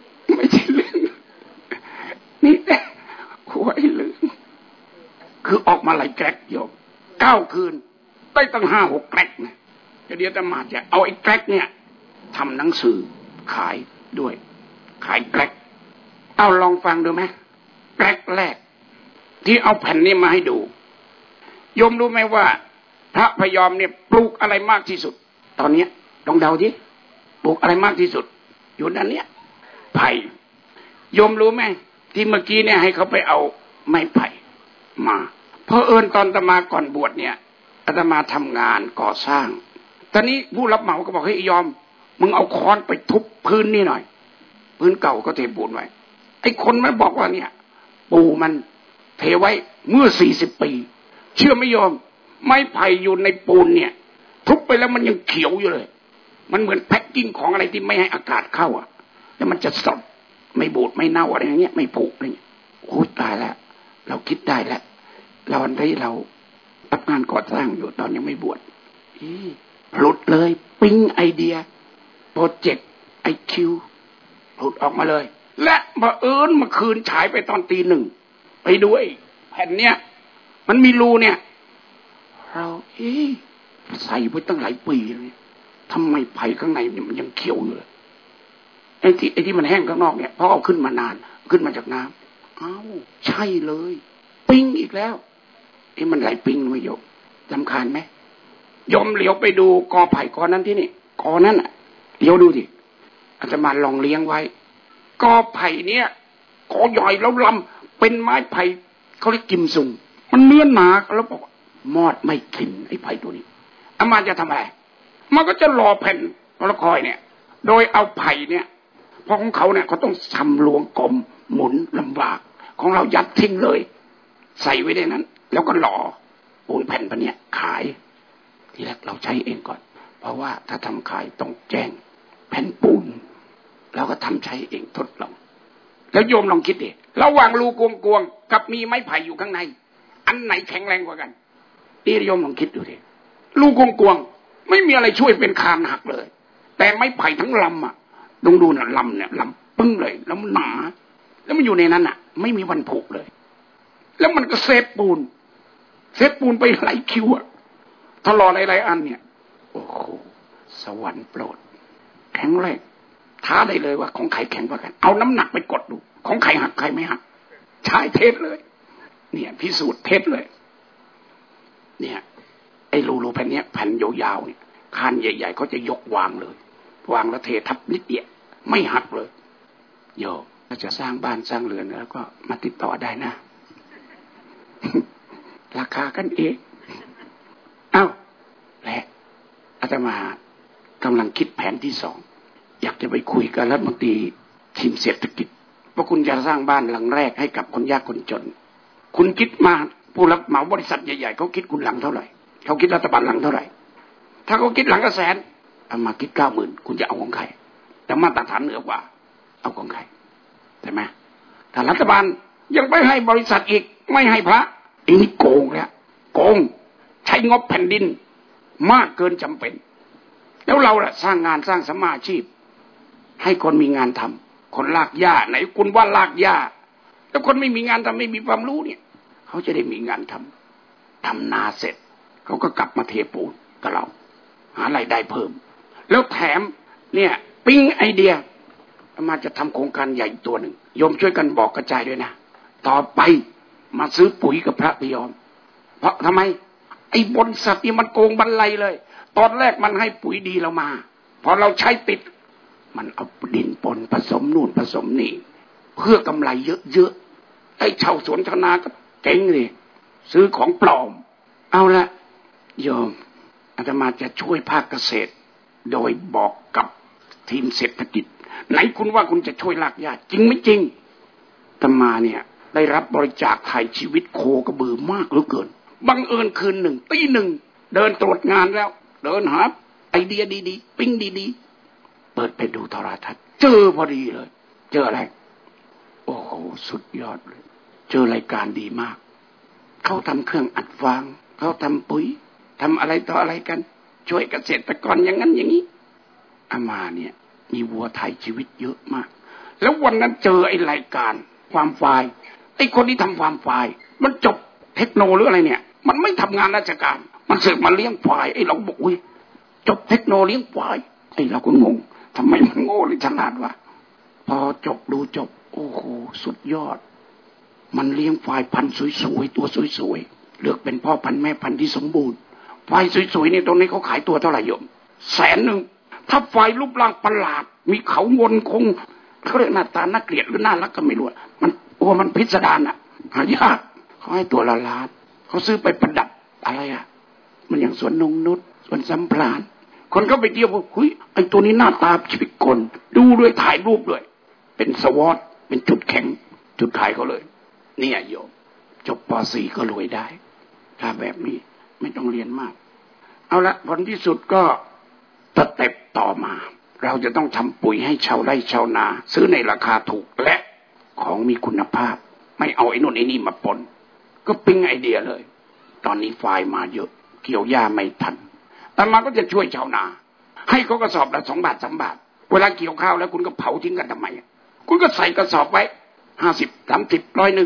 ให้ลืมคือออกมาหลายแกรกโยม9 คืนได้ตั้ง5-6 แกรกนะเดี๋ยวอาตมาจะเอาไอ้แกรกเนี่ยทำหนังสือขายด้วยขายแกรกเอาลองฟังดูไหมแกรกแรกที่เอาแผ่นนี้มาให้ดูโยมรู้ไหมว่าพระพยอมเนี่ยปลูกอะไรมากที่สุดตอนนี้ลองเดาดิปลูกอะไรมากที่สุดอยู่นั่นเนี่ยไผ่โยมรู้ไหมที่เมื่อกี้เนี่ยให้เขาไปเอาไม้ไผ่มาเพราะตอนอาตมาก่อนบวชเนี่ยอาตมาทำงานก่อสร้างตอนนี้ผู้รับเหมาก็บอกให้ยอมมึงเอาค้อนไปทุบพื้นนี่หน่อยพื้นเก่าก็เทปูนไว้ไอ้คนมันบอกว่าเนี่ยปูมันเทไว้เมื่อ40 ปีเชื่อไหมโยมไม้ไผ่อยู่ในปูนเนี่ยทุบไปแล้วมันยังเขียวอยู่เลยมันเหมือนแพ็คกิ้งของอะไรที่ไม่ให้อากาศเข้าอ่ะแล้วมันจะสดไม่บูดไม่เน่าอะไรอย่างเงี้ยไม่ผุอะไรเงี้ยโอ้ตายแล้วเราคิดได้แล้วเราอันที่เราทำงานก่อสร้างอยู่ตอนยังไม่บวชหลุดเลยปิ๊งไอเดียโปรเจกต์IQหลุดออกมาเลยและมาเมื่อคืนฉายไปตอนตี 1ไปดูไอ้แผ่นเนี้ยมันมีรูเนี่ยเราใส่ไปตั้งหลายปีเลยทำไมไผ่ข้างในเนี่ยมันยังเขียวอยู่เลยไอ้ที่มันแห้งข้างนอกเนี่ยเพราะเอาขึ้นมานานขึ้นมาจากน้ำอ้าวใช่เลยปิ้งอีกแล้วมันไหลปิ้งไม่โยมสำคัญไหมยมเหลียวไปดูกอไผ่กอนั้นที่นี่กอนั้นอ่ะเดี๋ยวดูดิอาจจะมาลองเลี้ยงไว้กอไผ่เนี่ยกอใหญ่แล้วลำเป็นไม้ไผ่เขาเรียกกิมซุงมันเนื้อหนาแล้วบอกมอดไม่กินไอ้ไผ่ตัวนี้อามาจะทำอะไรมันก็จะรอแผ่นละคอยเนี่ยโดยเอาไผ่เนี่ยเพราะของเขาเนี่ยเขาต้องทำรวงกลมหมุนลำบากของเรายัดทิ้งเลยใส่ไว้ในนั้นแล้วก็หล่อปูนแผ่นปะเนี่ยขายทีแรกเราใช้เองก่อนเพราะว่าถ้าทำขายต้องแจ้งแผ่นปูนแล้วก็ทำใช้เองทดลองแล้วโยมลองคิดดิระหว่างรูกวงๆกับมีไม้ไผ่อยู่ข้างในอันไหนแข็งแรงกว่ากันโยมลองคิดดูดิรูกวงๆไม่มีอะไรช่วยเป็นคานหักเลยแต่ไม้ไผ่ทั้งลำอ่ะดูน่ะลำเนี่ยลำปึ้งเลยแล้วมันหนาแล้วมันอยู่ในนั้นอ่ะไม่มีวันผุเลยแล้วมันก็เซฟปูนไปหลายคิวอ่ะถ้ารอหลายๆอันเนี่ยโอ้โหสวรรค์โปรดแข็งแรงท้าได้เลยว่าของใครแข็งกว่ากันเอาน้ำหนักไปกดดูของใครหักใครไม่หักใช้เทสเลยเนี่ยพิสูจน์เทสเลยเนี่ยไอ้รูแผ่นนี้แผ่นยาวๆเนี่ยคานใหญ่ๆเขาจะยกวางเลยวางแล้วเททับนิดเดียวไม่หักเลยโยถ้าจะสร้างบ้านสร้างเรือนแล้วก็มาติดต่อได้นะ ราคากันเองเอ้าและอาตมากำลังคิดแผนที่ 2อยากจะไปคุยกับรัฐมนตรีทีมเศรษฐกิจว่าคุณจะสร้างบ้านหลังแรกให้กับคนยากคนจนคุณคิดมาผู้รับเหมาบริษัทใหญ่ๆเขาคิดคุณหลังเท่าไหร่เขาคิดรัฐบาลหลังเท่าไหร่ถ้าเขาคิดหลัง100,000เอามาคิด90,000คุณจะเอาของใครแต่มาตรฐานเหนือกว่าเอาของใครใช่ไหมถ้ารัฐบาลยังไม่ให้บริษัทอีกไม่ให้พระนี่โกงแล้วโกงใช้งบแผ่นดินมากเกินจำเป็นแล้วเราล่ะสร้างงานสร้างสมาชีพให้คนมีงานทำคนลากหญ้าไหนคุณว่าลากหญ้าแล้วคนไม่มีงานทำไม่มีความรู้เนี่ยเขาจะได้มีงานทำนาเสร็จเขาก็กลับมาเทปูนกับเราหารายได้เพิ่มแล้วแถมเนี่ยปิ๊งไอเดียมาจะทำโครงการใหญ่ตัวหนึ่งโยมช่วยกันบอกกระจายด้วยนะต่อไปมาซื้อปุ๋ยกับพระพยอมเพราะทำไมไอ้บริษัทนี่มันโกงบันไลเลยตอนแรกมันให้ปุ๋ยดีเรามาพอเราใช้ติดมันเอาดินปนผสมนู่นผสมนี่เพื่อกำไรเยอะๆไอ้ชาวสวนชาวนาก็เจ๊งเลยซื้อของปลอมเอาละโยมอาตมาจะช่วยภาคเกษตรโดยบอกกับทีมเศรษฐกิจไหนคุณว่าคุณจะช่วยลากหญ้าจริงไม่จริงอาตมาเนี่ยได้รับบริจาคไถ่ชีวิตโคกระบือมากเหลือเกินบังเอิญคืนหนึ่งตี 1เดินตรวจงานแล้วเดินหาไอเดียดีๆปิ้งดีๆเปิดไปดูโทรทัศน์เจอพอดีเลยเจออะไรโอ้โหสุดยอดเลยเจอรายการดีมากเขาทำเครื่องอัดฟางเขาทำปุ๋ยทำอะไรต่ออะไรกันช่วยเกษตรกรอย่างนั้นอย่างนี้อามาเนี่ยมีวัวไถ่ชีวิตเยอะมากแล้ววันนั้นเจอไอ้รายการความฝ่ายไอ้คนที่ทำฟาร์มควายมันจบเทคโนหรืออะไรเนี่ยมันไม่ทำงานราชการมันเสือกมาเลี้ยงควายไอ้เราบอกอุ้ยจบเทคโนเลี้ยงควายไอ้เราก็งงทำไมมันโง่หรือฉลาดวะพอจบดูจบโอ้โหสุดยอดมันเลี้ยงควายพันธุ์สวยๆตัวสวยๆเลือกเป็นพ่อพันธุ์แม่พันธุ์ที่สมบูรณ์ควายสวยๆเนี่ยตรงนี้เขาขายตัวเท่าไหร่โยม100,000ถ้าควายรูปร่างประหลาดมีเขางนคงเขาเรียกหน้าตาน่าเกลียดหรือน่ารักก็ไม่รู้มันพิสดารหายากเขาให้ตัวละล้านเขาซื้อไปประดับอะไรมันอย่างสวนนงนุชสวนสัมพลานคนก็ไปเที่ยวบอกเฮ้ยไอ้ตัวนี้หน้าตาชีวิตคนดูด้วยถ่ายรูปด้วยเป็นสวอตเป็นจุดแข็งจุดขายเขาเลยเนี่ยโยมจบป .4 ก็รวยได้ถ้าแบบนี้ไม่ต้องเรียนมากเอาละผลที่สุดก็สเต็ปต่อมาเราจะต้องทำปุ๋ยให้ชาวไร่ชาวนาซื้อในราคาถูกและของมีคุณภาพไม่เอาไอ้นู่นไอ้นี่มาปนก็ปิ๊งไอเดียเลยตอนนี้ไฟมาเยอะเกี่ยวหญ้าไม่ทันแต่มาก็จะช่วยชาวนาให้เขากระสอบละ2 บาท 3 บาทเวลาเกี่ยวข้าวแล้วคุณก็เผาทิ้งกันทำไมคุณก็ใส่กระสอบไว้50 30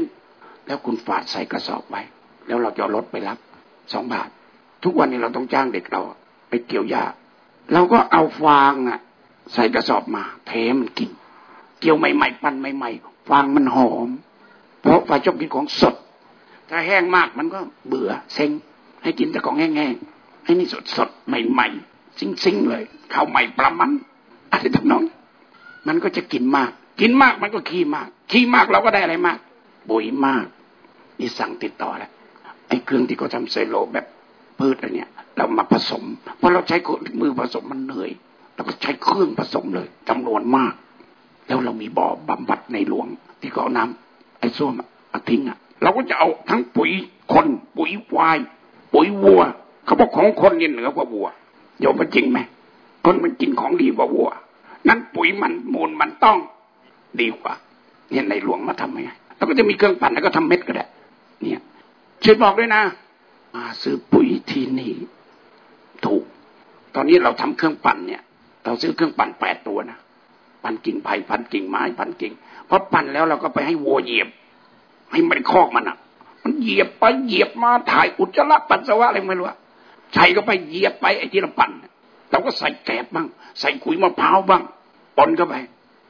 100แล้วคุณฝาดใส่กระสอบไว้แล้วเราจะรถไปรับ2 บาททุกวันนี้เราต้องจ้างเด็กเราไปเกี่ยวหญ้าเราก็เอาฟางใส่กระสอบมาเทมันกินเกี่ยวใหม่ๆปั้นใหม่ๆฟางมันหอมเพราะฝ่ายชอบกินของสดถ้าแห้งมากมันก็เบื่อเซ็งให้กินแต่ของแห้งๆไอ้นี่สดๆใหม่ๆซิงๆเลยข้าวใหม่ปลามันอะไรทำนองมันก็จะกินมากมันก็ขี้มากเราก็ได้อะไรมากปุ๋ยมากนี่สั่งติดต่อแล้วไอ้เครื่องที่เขาทำเซโลแบบพืชอะไรเนี่ยเรามาผสมเพราะเราใช้มือผสมมันเหนื่อยเราก็ใช้เครื่องผสมเลยจำนวนมากแล้วเรามีบ่อบำบัดในหลวงที่เขาเอาน้ำไอ้ส้วมมาทิ้งเราก็จะเอาทั้งปุ๋ยคนปุ๋ยควายปุ๋ยวัวเขาบอกของคนเนี่ยเหนือกว่าวัวโยมมันจริงไหมคนมันกินของดีกว่าวัวนั้นปุ๋ยมันมูลมันต้องดีกว่าเนี่ยในหลวงมาทำไงเราก็จะมีเครื่องปั่นแล้วก็ทำเม็ดก็ได้เนี่ยช่วยบอกด้วยนะมาซื้อปุ๋ยที่นี่ถูกตอนนี้เราทำเครื่องปั่นเนี่ยเราซื้อเครื่องปั่น8 ตัวนะปั่นกิ่งไผ่ปั่นกิ่งไม้ปั่นกิ่งพอปั่นแล้วเราก็ไปให้วัวเหยียบให้มันคอกมันมันเหยียบไปเหยียบมาถ่ายอุจจาระปัสสาวะอะไรไม่รู้ใส่ก็ไปเหยียบไปไอ้ที่เราปั่นเราก็ใส่แกบบ้างใส่ขุยมะพร้าวบ้างปนเข้าไป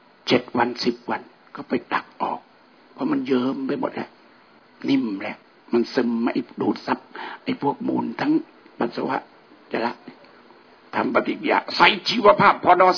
7 วัน10 วันก็ไปตักออกเพราะมันเยิ้มไปหมดแล้วนิ่มแล้วมันซึมไอ้ดูดซับไอ้พวกมูลทั้งปัสสาวะจะละทำปฏิกิริยาใส่ชีวภาพพด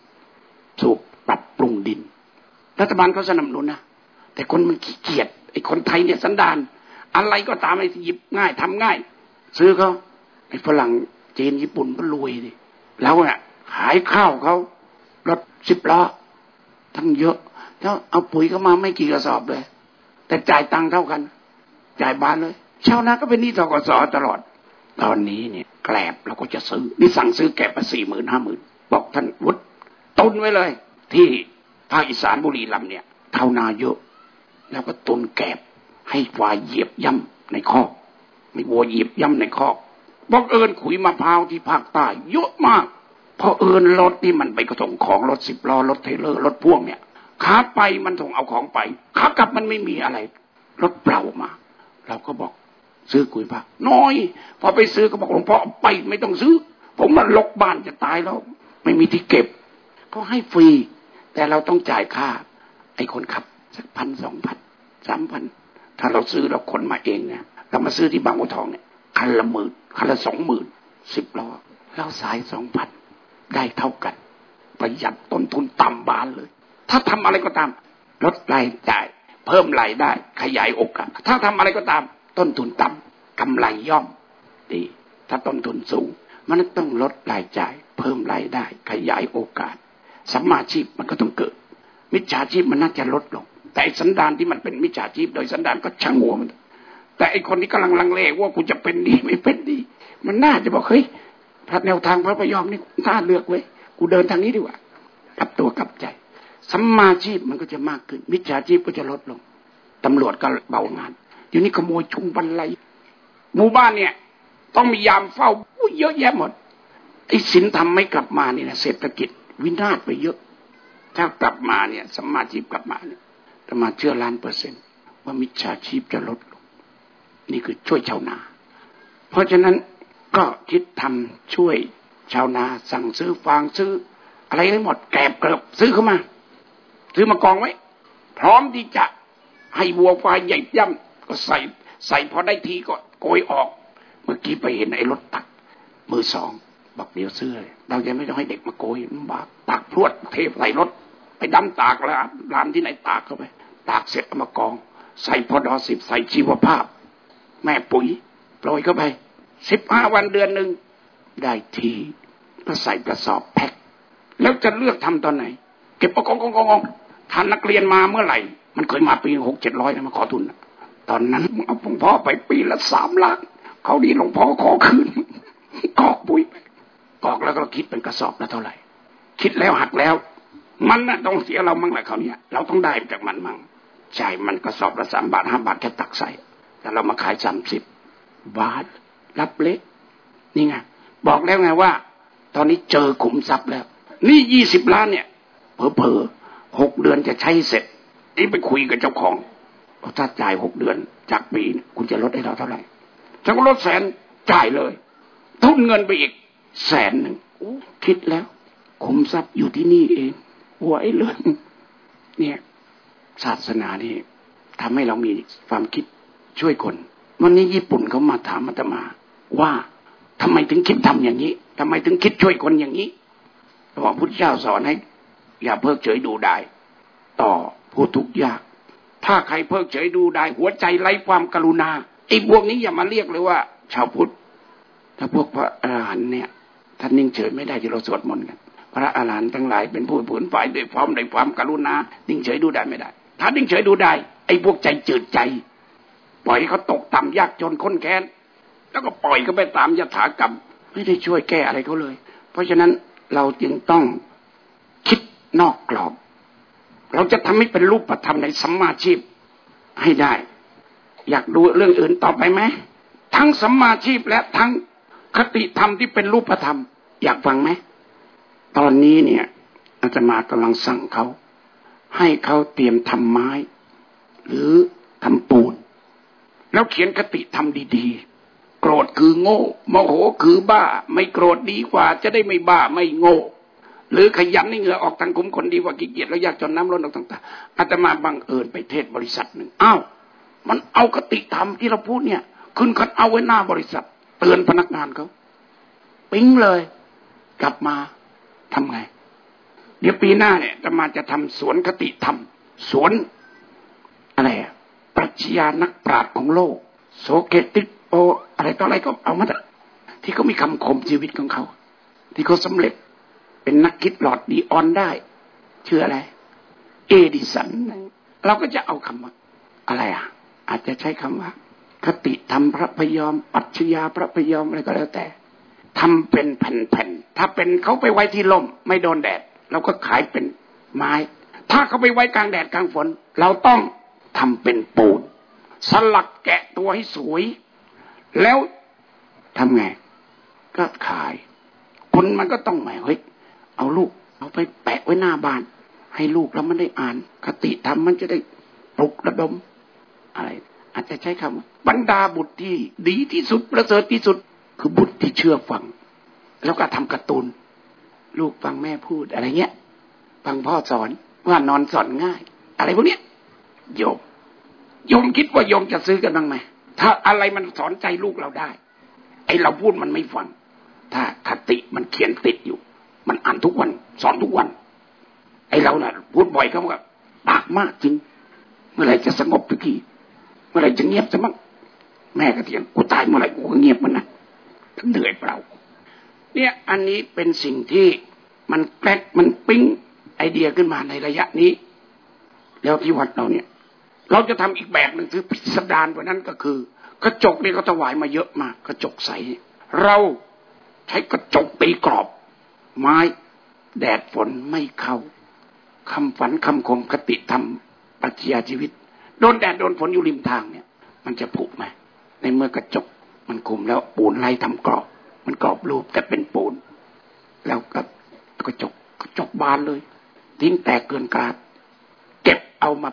10ถูกปรับปรุงดินรัฐบาลเขาสนับสนุนนะแต่คนมันขี้เกียจไอ้คนไทยเนี่ยสันดานอะไรก็ตามไอ้ที่หยิบง่ายทำง่ายซื้อเขาไอ้ฝรั่งจีนญี่ปุ่นก็รวยดิแล้วขายข้าวเขารถ10 ล้อทั้งเยอะแล้วเอาปุ๋ยเข้ามาไม่กี่กระสอบเลยแต่จ่ายตังค์เท่ากันจ่ายบ้านเลยชาวนาก็เป็นหนี้ธกส.ตลอดตอนนี้เนี่ยแกลบเราก็จะซื้อนี่สั่งซื้อแกลบมา 40,000 50,000บอกท่านวุฒิตุนไว้เลยที่ภาคอีสานบุรีรัมย์เนี่ยเท่านาเยอะแล้วก็ตุนแกลบให้ควายเหยียบย่ำในคอกไม่วัวเหยียบย่ำในคอกบอกขุยมะพร้าวที่ภาคใต้เยอะมากเพราะรถที่มันไปส่งของรถ10 ล้อรถเทรลเลอร์รถพ่วงเนี่ยขาไปมันส่งเอาของไปขากลับมันไม่มีอะไรรถเปล่ามาเราก็บอกซื้อขุยมะพร้าวน้อยพอไปซื้อก็บอกหลวงพ่อไปไม่ต้องซื้อผมมันลกบ้านจะตายแล้วไม่มีที่เก็บก็ให้ฟรีแต่เราต้องจ่ายค่าไอ้คนขับสัก1,000 2,000 3,000ถ้าเราซื้อเราขนมาเองเนี่ยเรามาซื้อที่บางบัวทองเนี่ยคันละ10,000คันละ20,000 10 ล้อเราสาย 2,000 ได้เท่ากันประหยัดต้นทุนต่ำบานเลยถ้าทำอะไรก็ตามลดรายจ่ายเพิ่มรายได้ขยายโอกาสถ้าทำอะไรก็ตามต้นทุนต่ำกำไรย่อมดีถ้าต้นทุนสูงมันต้องลดรายจ่ายเพิ่มรายได้ขยายโอกาสสัมมาชีพมันก็ต้องเกิดมิจฉาชีพมันน่าจะลดลงแต่สันดานที่มันเป็นมิจฉาชีพโดยสันดานก็ช่างหัวมันแต่ไอคนที่กำลังลังเลว่ากูจะเป็นดีไม่เป็นดีมันน่าจะบอกเฮ้ยพระแนวทางพระพยอมนี่น่าเลือกไว้กูเดินทางนี้ดีกว่ากลับตัวกลับใจสัมมาชีพมันก็จะมากขึ้นมิจฉาชีพก็จะลดลงตำรวจก็เบางานเดี๋ยวนี้ขโมยชุมบันไลหมู่บ้านเนี่ยต้องมียามเฝ้าเยอะแยะหมดไอ้ศีลธรรมไม่กลับมาเนี่ยเศรษฐกิจวินาศไปเยอะถ้ากลับมาเนี่ยสัมมาชีพกลับมาเนี่ยจะมาเชื่อ1,000,000% ว่ามิจฉาชีพจะลดลงนี่คือช่วยชาวนาเพราะฉะนั้นก็คิดทำช่วยชาวนาสั่งซื้อฟางซื้ออะไรให้หมดแกบเกลือซื้อเข้ามากองไว้พร้อมที่จะให้วัวควายใหญ่ย่ำก็ใส่พอได้ทีก็โกยออกเมื่อกี้ไปเห็นไอ้รถตักมือสองบอกเดี๋ยวซื้อเราจะไม่ต้องให้เด็กมาโกยบากตักพรวดเทใส่รถไปดำตากแล้วร้านที่ไหนตากเข้าไปตากเสร็จเอามากองใส่พอดอ10ใส่ชีวภาพแม่ปุ๋ยโปรยเข้าไป15 วันเดือนหนึ่งได้ทีก็ใส่กระสอบแพ็คแล้วจะเลือกทำตอนไหนเก็บกองท่านนักเรียนมาเมื่อไหร่มันเคยมาปี600-700นะมาขอทุนตอนนั้นเอาหลวงพ่อไปปีละ3 ล้านเขาดีหลวงพ่อขอคืนกอกปุ๋ยไปกอกแล้วก็คิดเป็นกระสอบละเท่าไหร่คิดแล้วหักแล้วมันน่ะต้องเสียเรามั่งแหละเขาเนี่ยเราต้องได้จากมันมั่งใช่มันกระสอบละ3 บาท 5 บาทแค่ตักใส่แต่เรามาขาย30 บาทรับเละนี่ไงบอกแล้วไงว่าตอนนี้เจอขุมทรัพย์แล้วนี่20 ล้านเนี่ยเผลอ6 เดือนจะใช้เสร็จนี่ไปคุยกับเจ้าของถ้าจ่าย6 เดือนจากปีคุณจะลดให้เราเท่าไหร่ถ้าก็ลด100,000จ่ายเลยทุนเงินไปอีก100,000คิดแล้วขุมทรัพย์อยู่ที่นี่เองไหวเลยเนี่ยศาสนานี่ทำให้เรามีความคิดช่วยคนวันนี้ญี่ปุ่นเขามาถามอาตมาว่าทำไมถึงคิดทำอย่างนี้ทำไมถึงคิดช่วยคนอย่างนี้เพราะพุทธเจ้าสอนให้อย่าเพิกเฉยดูได้ต่อผู้ทุกข์ยากถ้าใครเพิกเฉยดูได้หัวใจไร้ความกรุณาไอ้พวกนี้อย่ามาเรียกเลยว่าชาวพุทธถ้าพวกพระอรหันต์เนี่ยท่านนิ่งเฉยไม่ได้ที่เราสวดมนต์กันพระอรหันต์ทั้งหลายเป็นผู้ผืนฝ่ายด้วยความกรุณานิ่งเฉยดูได้ไม่ได้ถ้านิ่งเฉยดูได้ไอ้พวกใจจืดใจปล่อยเขาตกต่ำยากจนข้นแค้นแล้วก็ปล่อยเขาไปตามยถากรรมไม่ได้ช่วยแก้อะไรเขาเลยเพราะฉะนั้นเราจึงต้องคิดนอกกรอบเราจะทำให้เป็นรูปธรรมในสัมมาชีพให้ได้อยากดูเรื่องอื่นต่อไปไหมทั้งสัมมาชีพและทั้งคติธรรมที่เป็นรูปธรรมอยากฟังไหมตอนนี้เนี่ยอาตมากำลังสั่งเขาให้เขาเตรียมทำไม้หรือทำปูนแล้วเขียนคติธรรมดีๆโกรธคือโง่โมโหคือบ้าไม่โกรธดีกว่าจะได้ไม่บ้าไม่โง่หรือขยันให้เหงื่อออกทางขุมขนดีกว่าขี้เกียจแล้วยากจนน้ำล้นออกต่างๆอาตมาบังเอิญไปเทศบริษัทหนึ่งอ้าวมันเอาคติธรรมที่เราพูดเนี่ยขึ้นคัดเอาไว้หน้าบริษัทเตือนพนักงานเขาปิ๊งเลยกลับมาทำไงเดี๋ยวปีหน้าเนี่ยอาตมาจะทำสวนคติธรรมสวนอะไรปรัชญานักปราชญ์ของโลกโสเกติโออะไรต่ออะไรก็เอามาที่เขามีคำคมชีวิตของเขาที่เขาสำเร็จเป็นนักคิดหลอดดีออนได้ชื่ออะไรเอดิสันเราก็จะเอาคำว่าอะไรอาจจะใช้คำว่าคติธรรมพระพยอมปรัชญาพระพยอมอะไรก็แล้วแต่ทำเป็นแผ่นๆถ้าเป็นเขาไปไว้ที่ร่มไม่โดนแดดเราก็ขายเป็นไม้ถ้าเขาไปไว้กลางแดดกลางฝนเราต้องทำเป็นปูนสลักแกะตัวให้สวยแล้วทำไงก็ขายคนมันก็ต้องหมายเฮ้ยเอาลูกเอาไปแปะไว้หน้าบ้านให้ลูกแล้วมันได้อ่านคติธรรมมันจะได้ปลุกระดมอะไรอาจจะใช้คำบรรดาบุตรที่ดีที่สุดประเสริฐที่สุดคือบุตรที่เชื่อฟังแล้วก็ทำการ์ตูนลูกฟังแม่พูดอะไรเงี้ยฟังพ่อสอนว่านอนสอนง่ายอะไรพวกเนี้ยโยมคิดว่าโยมจะซื้อกันบ้างไหมถ้าอะไรมันสอนใจลูกเราได้ไอเราพูดมันไม่ฟังถ้าคติมันเขียนติดอยู่มันอ่านทุกวันสอนทุกวันไอเราน่ะพูดบ่อยเขาว่าปากมากจริงเมื่อไหร่จะสงบทุกทีเมื่อไหร่จะเงียบจะมั่งแม่ก็เถียงกูตายเมื่อไหร่กูก็เงียบมันนะเหนื่อยเปล่าเนี่ยอันนี้เป็นสิ่งที่มันแกลกมันปิ๊งไอเดียขึ้นมาในระยะนี้แล้วที่วัดเราเนี่ยเราจะทำอีกแบบหนึ่งคือพิสดารกว่านั้นก็คือกระจกนี่ก็ถวายมาเยอะมากกระจกใสเราใช้กระจกตีกรอบไม้แดดฝนไม่เข้าคำฝันคำคมคติธรรมปรัชญาชีวิตโดนแดดโดนฝนอยู่ริมทางเนี่ยมันจะผุไหมในเมื่อกระจกมันคุมแล้วปูนไล่ทำกรอบมันกรอบรูปแต่เป็นปูนแล้วก็กระจกบานเลยทิ้งแตกเกินกราดเก็บเอามาแปะ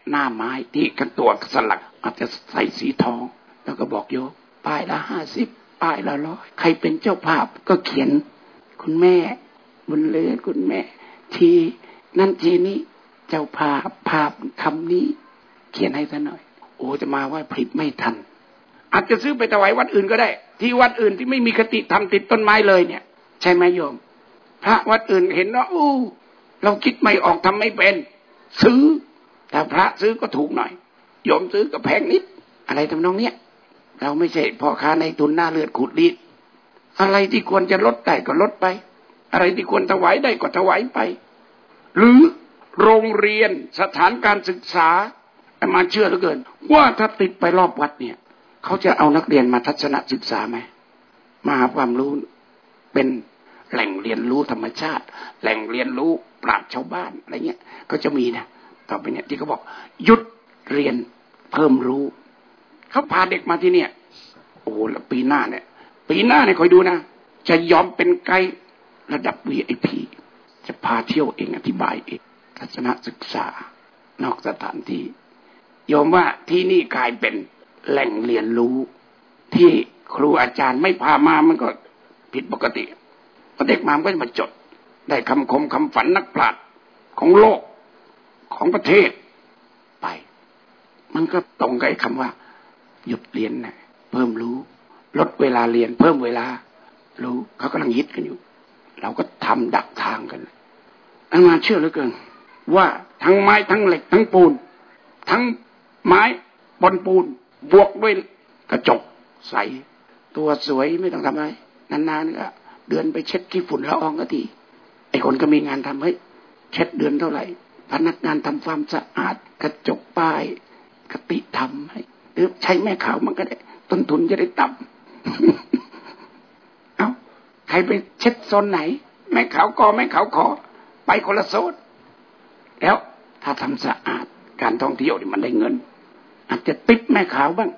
หน้าไม้ที่กันตัวสลักอาจจะใส่สีทองแล้วก็บอกโยมป้ายละ50ป้ายละ100ใครเป็นเจ้าภาพก็เขียนคุณแม่บุญเลือคุณแม่ทีนั่นทีนี้เจ้าภาพคำนี้เขียนให้ซะหน่อยโอ้จะมาว่าผลิตไม่ทันอาจจะซื้อไปถวายวัดอื่นก็ได้ที่วัดอื่นที่ไม่มีคติธรรมติดต้นไม้เลยเนี่ยใช่ไหมโยมพระวัดอื่นเห็นว่าเราคิดไม่ออกทำไม่เป็นซื้อแต่พระซื้อก็ถูกหน่อยโยมซื้อก็แพงนิดอะไรทำนองเนี้ยเราไม่ใช่พ่อค้าในทุนหน้าเลือดขูดรีดอะไรที่ควรจะลดได้ก็ลดไปอะไรที่ควรถวายได้ก็ถวายไปหรือโรงเรียนสถานการศึกษามาเชื่อเหลือเกินว่าถ้าติดไปรอบวัดเนี่ยเขาจะเอานักเรียนมาทัศนศึกษาไหมมาหาความรู้เป็นแหล่งเรียนรู้ธรรมชาติแหล่งเรียนรู้ปราชญ์ชาวบ้านอะไรเงี้ยก็จะมีนะต่อไปเนี่ยที่เขาบอกหยุดเรียนเพิ่มรู้เขาพาเด็กมาที่เนี่ยโอ้แล้วปีหน้าเนี่ยคอยดูนะจะยอมเป็นไกด์ระดับ VIP จะพาเที่ยวเองอธิบายเองทัศนศึกษานอกสถานที่โยมว่าที่นี่กลายเป็นแหล่งเรียนรู้ที่ครูอาจารย์ไม่พามามันก็ผิดปกติพอเด็กมาก็จะมาจดได้คำคมคำฝันนักปราชญ์ของโลกของประเทศไปมันก็ตรงกับคำว่าหยุดเรียนนะเพิ่มรู้ลดเวลาเรียนเพิ่มเวลารู้เขากำลังยึดกันอยู่เราก็ทำดักทางกันอันมาเชื่อเหลือเกินว่าทั้งไม้ทั้งเหล็กทั้งปูนทั้งไม้บนปูนบวกด้วยกระจกใสตัวสวยไม่ต้องทำอะไรนานๆก็เดือนไปเช็ดขี้ฝุ่นละอองก็ทีไอ้คนก็มีงานทำเฮ้ยเช็ดเดือนเท่าไหร่พนักงานทำความสะอาดกระจกป้ายคติธรรมให้หรือใช้แม่ขาวมันก็ได้ต้นทุนจะได้ต่ำ เอาใครไปเช็ดโซนไหนแม่ขาวกอแม่ขาวขอไปคนละโซนแล้วถ้าทำสะอาดการท่องเที่ยวนี่มันได้เงินอาจจะติดแม่ขาวบ้าง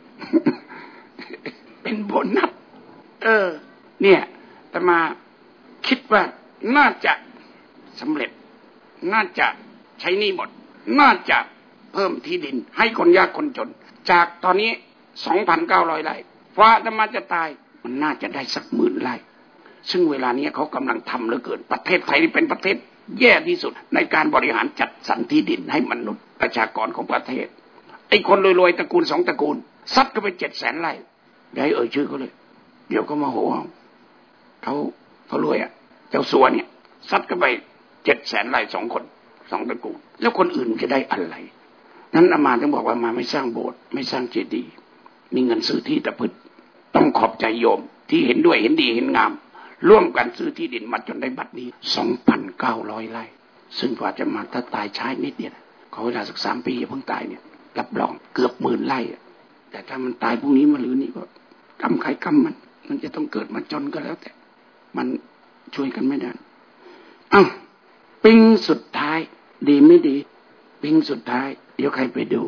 เป็นโบนัสเนี่ยแต่มาคิดว่าน่าจะสำเร็จน่าจะใช้หนี้หมดน่าจะเพิ่มที่ดินให้คนยากคนจนจากตอนนี้ 2,900 ไร่ฟ้าจะมาจะตายมันน่าจะได้สัก10,000 ไร่ซึ่งเวลานี้เขากำลังทำเหลือเกินประเทศไทยนี่เป็นประเทศแย่ที่สุดในการบริหารจัดสรรที่ดินให้มนุษย์ประชากรของประเทศไอ้คนรวยๆตระกูล2ตระกูลซัดก็ไป700,000 ไร่ได้ชื่อเขาเลยเดี๋ยวก็มาโหเขารวยอ่ะเจ้าสัวเนี่ยซัดก็ไป700,000 ไร่2 คน2ตระกูลแล้วคนอื่นจะได้อะไรนั้นอามาถึงบอกว่ามาไม่สร้างโบสถ์ไม่สร้างเจดีย์มีเงินซื้อที่ตะพึดต้องขอบใจโยมที่เห็นด้วยเห็นดีเห็นงามร่วมกันซื้อที่ดินมาจนได้บัดนี้ 2,900 ไร่ซึ่งกว่าจะมาถ้าตายช้านิดเดียวขอเวลาสัก3 ปีอย่าเพิ่งตายเนี่ยรับรองเกือบ10,000 ไร่แต่ถ้ามันตายพรุ่งนี้มาหรือนี่ก็กรรมใครกรรมมันจะต้องเกิดมาจนก็แล้วแต่มันช่วยกันไม่ได้ปิ้งสุดท้ายดีไม่ดีปิ้งสุดท้ายเดี๋ยวใครไปดู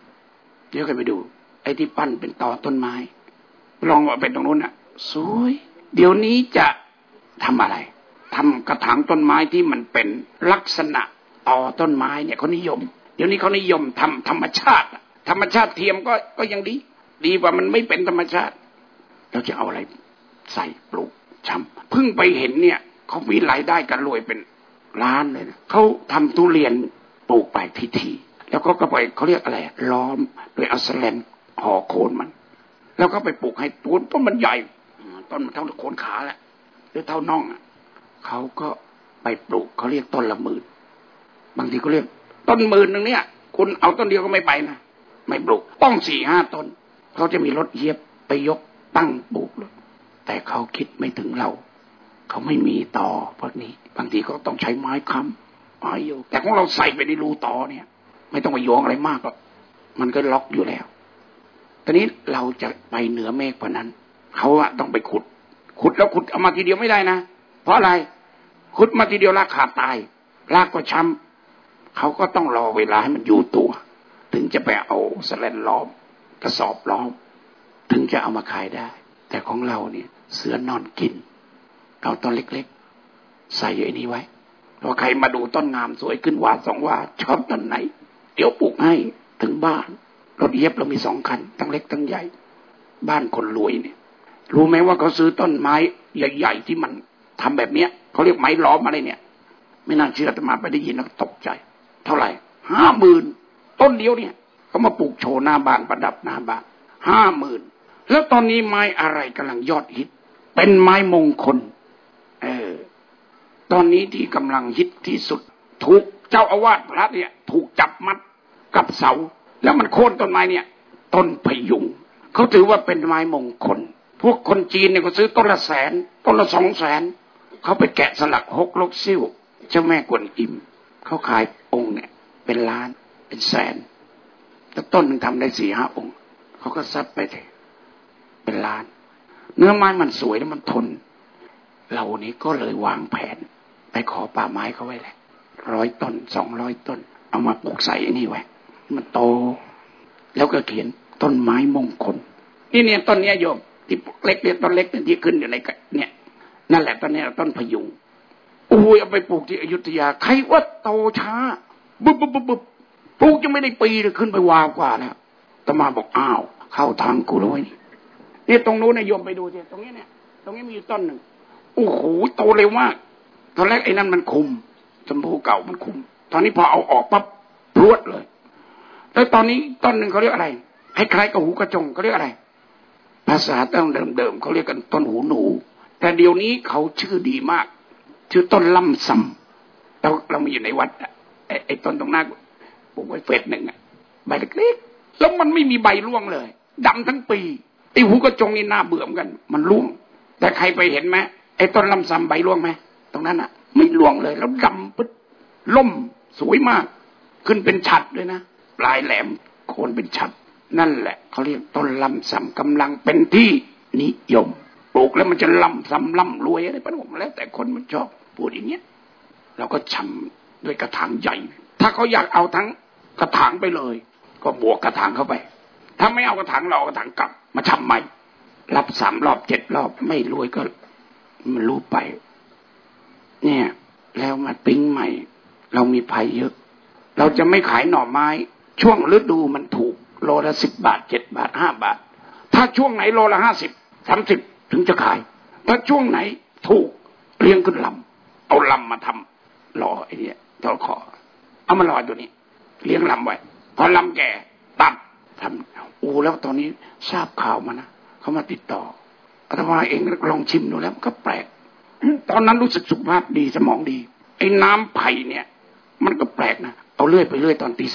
ไอ้ที่ปั้นเป็นต่อต้นไม้ลองว่าเป็นตรงนู้นน่ะสวยเดี๋ยวนี้จะทำอะไรทำกระถางต้นไม้ที่มันเป็นลักษณะต่อต้นไม้เนี่ยเขานิยมเดี๋ยวนี้เขานิยมทำธรรมชาติเทียมก็ยังดีกว่ามันไม่เป็นธรรมชาติเราจะเอาอะไรใส่ปลูกช้ำเพิ่งไปเห็นเนี่ยเขามีรายได้กันรวยเป็นล้านเลยนะเขาทำทุเรียนปลูกไปทีแล้วก็ไปเขาเรียกอะไรล้อมโดยเอาแสลนห่อโคนมันแล้วก็ไปปลูกให้ต้นมันใหญ่ต้นมันเท่าโคนขาแหละหรือเท่าน่องเขาก็ไปปลูกเขาเรียกต้นละ10,000บางทีเขาเรียกต้น10,000นึงเนี่ยคุณเอาต้นเดียวก็ไม่ไปนะไม่ปลูกต้อง 4-5 ต้นเขาจะมีรถเย็บไปยกตั้งปลูกเลยแต่เขาคิดไม่ถึงเราเขาไม่มีต่อพวกนี้บางทีเขาต้องใช้ไม้ค้ำไม้โยกแต่ของเราใส่ไปในรูต่อเนี่ยไม่ต้องไปโยงอะไรมากหรอกมันก็ล็อกอยู่แล้วตอนนี้เราจะไปเหนือเมฆกว่านั้นเขาต้องไปขุดแล้วขุดเอามาทีเดียวไม่ได้นะเพราะอะไรขุดมาทีเดียวรากขาดตายรากก็ช้ำเขาก็ต้องรอเวลาให้มันอยู่ตัวถึงจะไปเอาแสลนล้อมกระสอบล้อมถึงจะเอามาขายได้แต่ของเราเนี่ยเสือนอนกินเอาต้นเล็กๆใส่ไอ้นี้ไว้พอใครมาดูต้นงามสวยขึ้นหวา2 หวาชอบต้นไหนเดี๋ยวปลูกให้ถึงบ้านรถเย็บเรามี2 คันทั้งเล็กทั้งใหญ่บ้านคนรวยเนี่ยรู้ไหมว่าเขาซื้อต้นไม้ใหญ่ๆที่มันทำแบบเนี้ยเขาเรียกไม้ล้อมอะไรเนี่ยไม่น่าเชื่อแต่มาไปได้ยินแล้วตกใจเท่าไหร่50,000ต้นเดียวเนี่ยเขามาปลูกโชว์หน้าบ้านประดับหน้าบ้าน50,000แล้วตอนนี้ไม้อะไรกำลังยอดฮิตเป็นไม้มงคลตอนนี้ที่กำลังฮิตที่สุดถูกเจ้าอาวาสพระเนี่ยถูกจับมัดกับเสาแล้วมันโค่นต้นไม้เนี่ยต้นพยุงเขาถือว่าเป็นไม้มงคลพวกคนจีนเนี่ยเขาซื้อต้นละ100,000ต้นละ200,000เขาไปแกะสลัก6 ลกซิ่วเจ้าแม่กวนอิมเขาขายองค์เนี่ยเป็นล้านเป็นแสนแต่ต้นนึงทำได้4-5 องค์เขาก็ซัดไปเลยเป็นล้านเนื้อไม้มันสวยแล้วมันทนเรานี้ก็เลยวางแผนไปขอป่าไม้เขาไว้แหละ100 ต้น200 ต้นเอามาปลูกใส่นี่ไว้มันโตแล้วก็เขียนต้นไม้มงคลนี่เนี่ยต้นเนี้ยโยมที่เล็กเนี่ยต้นเล็กที่ขึ้นอยู่ในเนี่ยนั่นแหละต้นเนี้ยต้นพยุงเอาไปปลูกที่อยุธยาใครว่าโตช้าบึ๊บปลูกยังไม่ได้ปีเลยขึ้นไปวาวกว่าแล้วตมาบอกอ้าวเข้าทางกูแล้วนี่ตรงนู้นนะโยมไปดูสิตรงนี้เนี่ยตรงนี้มีอยู่ต้นหนึ่งโอ้โหโตเร็วมากตอนแรกไอ้นั่นมันคุมชมพูเก่ามันคุมตอนนี้พอเอาออกปั๊บพรวดเลยแล้วตอนนี้ต้นหนึ่งเขาเรียกอะไรคล้ายๆกับหูกระจงเขาเรียกอะไรภาษาตั้งเดิมเขาเรียกกันต้นหูหนูแต่เดี๋ยวนี้เขาชื่อดีมากชื่อต้นล่ำซำเรามาอยู่ในวัดไอ้ต้นตรงหน้าปลูกไว้เฟส1ใบเล็กๆแล้วมันไม่มีใบร่วงเลยดำทั้งปีไอ้หูกระจงนี่น่าเบื่อเหมือนกันมันร่วงแต่ใครไปเห็นไหมไอ้ต้นล่ำซำใบร่วงไหมตรงนั้นอ่ะไม่ร่วงเลยแล้วดำปึ๊ดล่มสวยมากขึ้นเป็นฉัดเลยนะปลายแหลมโคนเป็นฉัดนั่นแหละเขาเรียกต้นล่ำซำกำลังเป็นที่นิยมปลูกแล้วมันจะล่ำซำล่ำรวยอะไรประมาณแล้วแต่คนมันชอบพูดอย่างเงี้ยเราก็ชำด้วยกระถางใหญ่ถ้าเขาอยากเอาทั้งกระถางไปเลยก็บวกกระถางเข้าไปถ้าไม่เอากระถางเราเอากระถางกลับมาชำใหม่รับ3 รอบ7 รอบไม่รวยก็มันรู้ไปเนี่ยแล้วมาปิ้งใหม่เรามีภัยเยอะเราจะไม่ขายหน่อไม้ช่วงฤดูมันถูกโลละ10 บาท7 บาท5 บาทถ้าช่วงไหนโลละ50 30ถึงจะขายถ้าช่วงไหนถูกเลี้ยงขึ้นลำเอาลำมาทำหล่อไอ้เนี่ยตอขอเอามาหล่อตัวนี้เลี้ยงลำไว้พอลำแก่ตัดทำแล้วตอนนี้ทราบข่าวมานะเขามาติดต่ออาตมาเองลองชิมดูแล้วก็แปลกตอนนั้นรู้สึกสุขภาพดีสมองดีไอ้น้ำไผ่เนี่ยมันก็แปลกนะเอาเลื่อยไปเรื่อยตอนตี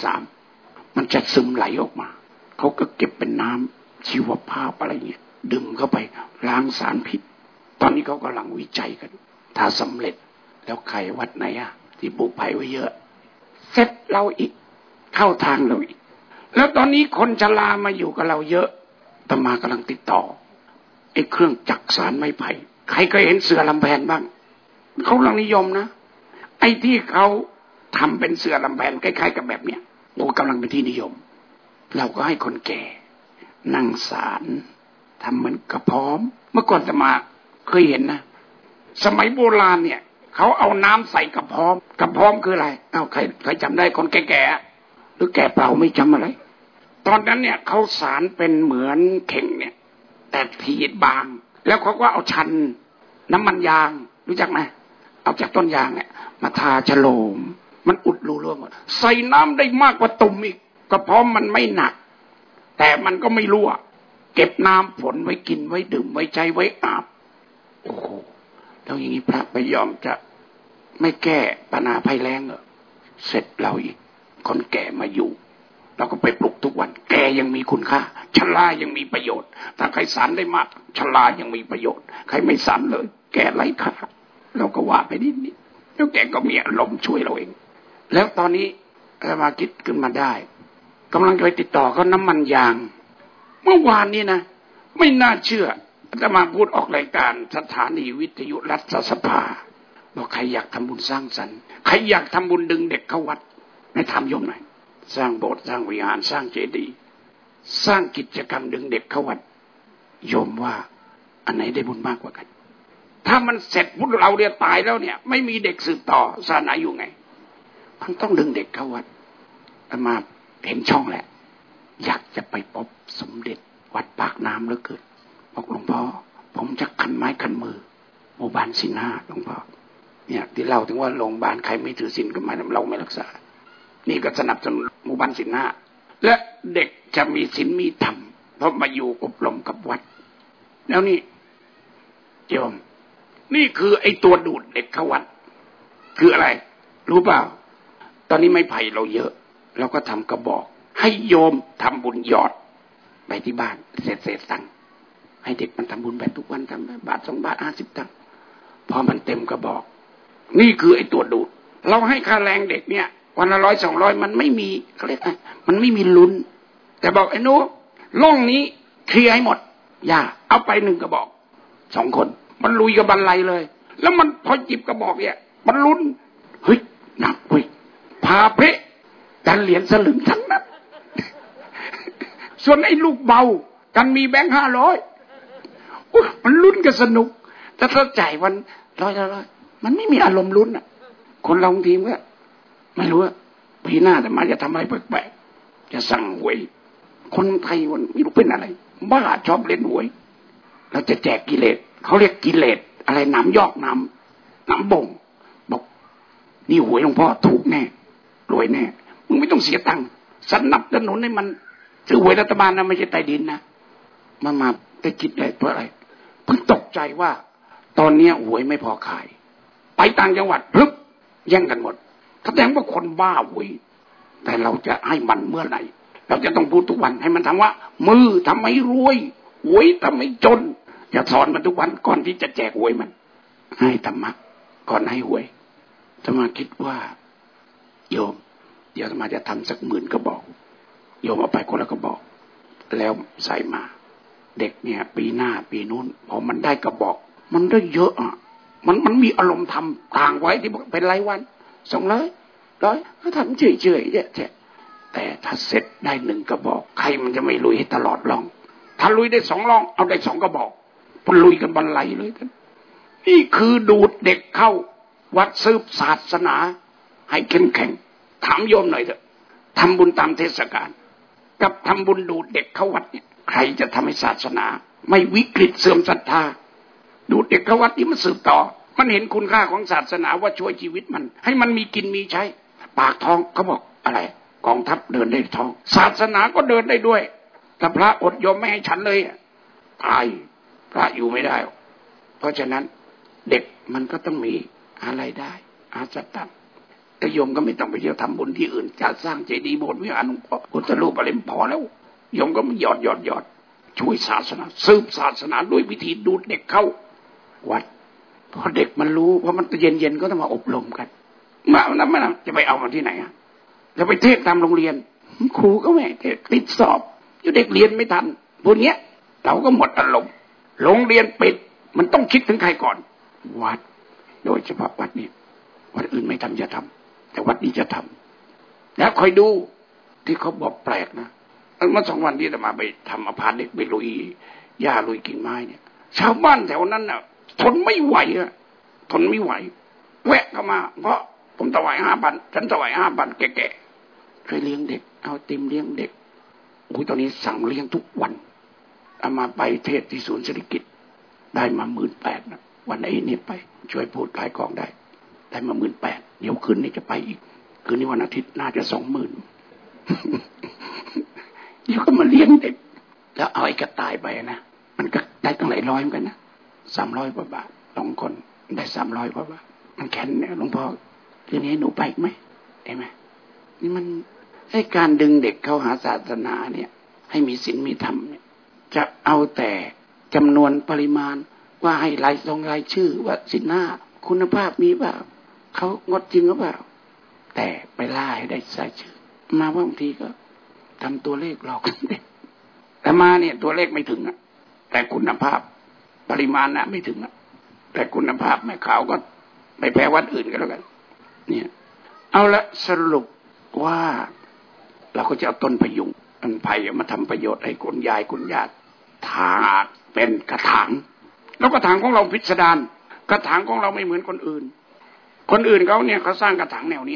3มันจะซึมไหลออกมาเขาก็เก็บเป็นน้ำชีวภาพอะไรเงี้ยดื่มเข้าไปล้างสารพิษตอนนี้เขากำลังวิจัยกันถ้าสำเร็จแล้วใครวัดไหนที่ปลูกไผ่ไว้เยอะเสร็จเราอีกเข้าทางเราอีกแล้วตอนนี้คนชรามาอยู่กับเราเยอะอาตมากำลังติดต่อไอ้เครื่องจักสานไม้ไผ่ใครเคยเห็นเสือลำแพนบ้างเขากำลังนิยมนะไอ้ที่เขาทำเป็นเสือลำแพนคล้ายๆกับแบบเนี้ยกำลังเป็นที่นิยมเราก็ให้คนแก่นั่งสารทำเหมือนกระพร้อมเมื่อก่อนอาตมาเคยเห็นนะสมัยโบราณเนี่ยเขาเอาน้ำใส่กระพร้อมคืออะไรใครจำได้คนแก่ๆหรือแก่เปล่าไม่จำอะไรตอนนั้นเนี่ยเขาสารเป็นเหมือนเข่งเนี่ยแต่ทีบางแล้วเขาก็เอาชันน้ำมันยางรู้จักไหมเอาจากต้นยางเนี่ยมาทาฉโลมมันอุดรูรั่วหมดใส่น้ำได้มากกว่าตุ่มอีกกระเพาะมันไม่หนักแต่มันก็ไม่รั่วเก็บน้ำฝนไว้กินไว้ดื่มไว้ใช้ไว้อาบโอ้โหแล้วอย่างนี้พระไม่ยอมจะไม่แก้ปัญหาภัยแล้งเหรอเสร็จเราอีกคนแก่มาอยู่เราก็ไปปลุกทุกวันแก่ยังมีคุณค่าชรายังมีประโยชน์ถ้าใครสานได้มากชรายังมีประโยชน์ใครไม่สานเลยแก่ไร้ค่าเราก็ว่าไปนิดแล้วแกก็มีอารมณ์ช่วยเราเองแล้วตอนนี้อาตมาคิดขึ้นมาได้กำลังจะไปติดต่อเขาน้ำมันยางเมื่อวานนี้นะไม่น่าเชื่ออาตมาพูดออกรายการสถานีวิทยุรัฐสภาบอกใครอยากทำบุญสร้างสรรค์ใครอยากทำบุญดึงเด็กเข้าวัดให้ทำโยมหน่อยสร้างโบสถ์สร้างวิหารสร้างเจดีย์สร้างกิจกรรมดึงเด็กเข้าวัดโยมว่าอันไหนได้บุญมากกว่ากันถ้ามันเสร็จพวกเราเรียตายแล้วเนี่ยไม่มีเด็กสืบต่อศาสนาอยู่ไงมันต้องดึงเด็กเข้าวัดมาเห็นช่องแหละอยากจะไปพบสมเด็จวัดปากน้ำเหลือเกินบอกหลวงพ่อผมจะคันไม้คันมือหมู่บ้านศีล 5หลวงพ่อเนี่ยที่เล่าถึงว่าโรงพยาบาลใครไม่ถือศีลก็หมายถึงเราไม่รักษานี่ก็สนับสนุนหมู่บ้านศีล 5และเด็กจะมีศีลมีธรรมเพราะมาอยู่อบรมกับวัดแล้วนี่โยมนี่คือไอ้ตัวดูดเด็กเข้าวัดคืออะไรรู้เปล่าตอนนี้ไม้ไผ่เราเยอะเราก็ทำกระบอกให้โยมทำบุญหยอดไปที่บ้านเศษตังค์ให้เด็กมันทำบุญไปทุกวันทำบาท2 บาท50 ตังค์พอมันเต็มกระบอกนี่คือไอ้ตัวดูดเราให้ค่าแรงเด็กเนี่ยวันละ100 200มันไม่มีเขาเรียกมันไม่มีลุ้นแต่บอกไอ้หนูล่องนี้เคลียร์ให้หมดอย่าเอาไป1 กระบอก2 คนมันลุยกับบันไลเลยแล้วมันพอจิบกระบอกเนี่ยมันลุ้นเฮ้ยหนักเว้ยพาเพะกันเหรียญสลึงทั้งนั้นส่วนไอ้ลูกเบากันมีแบงค์500มันลุ้นกันสนุกแต่ถ้าจ่ายวัน100มันไม่มีอารมณ์ลุ้นอ่ะคนเราทีมก็ไม่รู้ว่าปีหน้าแต่มาจะทำอะไรแปลกๆจะสั่งหวยคนไทยมันไม่รู้เป็นอะไรบ้าชอบเล่นหวยเราจะแจกกิเลสเขาเรียกกิเลสอะไรน้ำยอกน้ำบ่งบอกนี่หวยหลวงพ่อถูกแน่รวยแน่มึงไม่ต้องเสียตังค์สนับสนุนให้มันซื้อหวยรัฐบาลนะไม่ใช่ใต้ดินนะมาได้คิดได้เพราะอะไรเพิ่งตกใจว่าตอนนี้หวยไม่พอขายไปต่างจังหวัดพลึบแย่งกันหมดแสดงว่าคนบ้าหวยแต่เราจะให้มันเมื่อไหร่เราจะต้องพูดทุกวันให้มันทำว่ามือทำให้รวยหวยทำให้จนอย่าสอนมันทุกวันก่อนที่จะแจกหวยมันให้ธรรมะก่อนให้หวยธรรมะคิดว่าโยมเดี๋ยวธรรมะจะทำสัก10,000 กระบอกโยมเอาไปคนละกระบอกแล้วใส่มาเด็กเนี่ยปีหน้าปีนู้นพอมันได้กระบอกมันได้เยอะอ่ะมันมีอารมณ์ทำต่างไว้ที่บอกเป็นรายวัน200ก็ทำเฉยๆเนี่ยแต่ถ้าเสร็จได้1 กระบอกใครมันจะไม่ลุยให้ตลอดล่องถ้าลุยได้2 ล่องเอาได้2 กระบอกมันลุยกันบรรลัยเลยกันนี่คือดูดเด็กเข้าวัดสืบศาสนาให้เข้มแข็งถามโยมหน่อยเถอะทำบุญตามเทศกาลกับทำบุญดูดเด็กเข้าวัดเนี่ยใครจะทำให้ศาสนาไม่วิกฤตเสื่อมศรัทธาดูดเด็กเข้าวัดนี่มันสืบต่อมันเห็นคุณค่าของศาสนาว่าช่วยชีวิตมันให้มันมีกินมีใช้ปากท้องเขาบอกอะไรกองทัพเดินได้ท้องศาสนาก็เดินได้ด้วยถ้าพระอดโยมไม่ให้ฉันเลยตายพระอยู่ไม่ได้เพราะฉะนั้นเด็กมันก็ต้องมีอะไรได้อาสตังแต่โยมก็ไม่ต้องไปเที่ยวทำบุญที่อื่นจะสร้างเจดีย์โบสถ์วิหารหลวงพ่อพุทธรูปอะไรพอแล้วโยมก็ไม่หยอดช่วยศาสนาสืบศาสนาด้วยวิธีดูดเด็กเข้าวัดพอเด็กมันรู้เพราะมันเย็นก็ต้องมาอบรมกันมาจะไปเอามาที่ไหนอ่ะจะไปเทศตามโรงเรียนครูก็ไม่เทศติดสอบอยู่เด็กเรียนไม่ทันพวกเนี้ยเราก็หมดอารมณ์โรงเรียนปิดมันต้องคิดถึงใครก่อนวัดโดยเฉพาะวัดนี้วัดอื่นไม่ทำจะทำแต่วัดนี้จะทำแล้วคอยดูที่เขาบอกแปลกนะเมื่อ2 วันที่จะมาไปทำอพาร์ตเด็กไปลุยหญ้าลุยกิ่งไม้เนี่ยชาวบ้านแถวนั้นน่ะทนไม่ไหวทนไม่ไหวแวะเข้ามาเพราะผมถวาย5,000ฉันถวาย5,000แก่ๆช่วยเลี้ยงเด็กเอาติมเลี้ยงเด็กตอนนี้สั่งเลี้ยงทุกวันเอามาไปเทศที่ศูนย์เศรษฐกิจได้มา18,000นะวันนี้เนี่ยไปช่วยพูดขายของได้มา18,000เดี๋ยวคืนนี้จะไปอีกคืนนี้วันอาทิตย์น่าจะ20,000เดี๋ยวก็มาเลี้ยงเด็กแล้วเอาไอ้กระต่ายไปนะมันก็ได้ตั้งหลายร้อยเหมือนกันนะ300 กว่าบาท2 คนได้300 กว่าบาทมันแข็งเนี่ยหลวงพ่อคืนนี้หนูไปไหมได้ไหมนี่มันให้การดึงเด็กเข้าหาศาสนาเนี่ยให้มีศีลมีธรรมเนี่ยจะเอาแต่จำนวนปริมาณว่าให้รายชื่อว่าศีล 5คุณภาพมีเปล่าเขางดจริงหรือเปล่าแต่ไปล่าให้ได้รายชื่อมาบางทีก็ทำตัวเลขหลอกเด็กแต่มาเนี่ยตัวเลขไม่ถึงแต่คุณภาพปริมาณน่ะไม่ถึงแต่คุณภาพแม่ขาวก็ไม่แพ้วัดอื่นก็แล้วกันเนี่ยเอาละสรุปว่าเราก็จะเอาต้นพยุงต้นไผ่มาทำประโยชน์ให้คุณยายคุณญาติถากเป็นกระถางแล้วกระถางของเราพิสดารกระถางของเราไม่เหมือนคนอื่นเขาเนี่ยเขาสร้างกระถางแนวนี้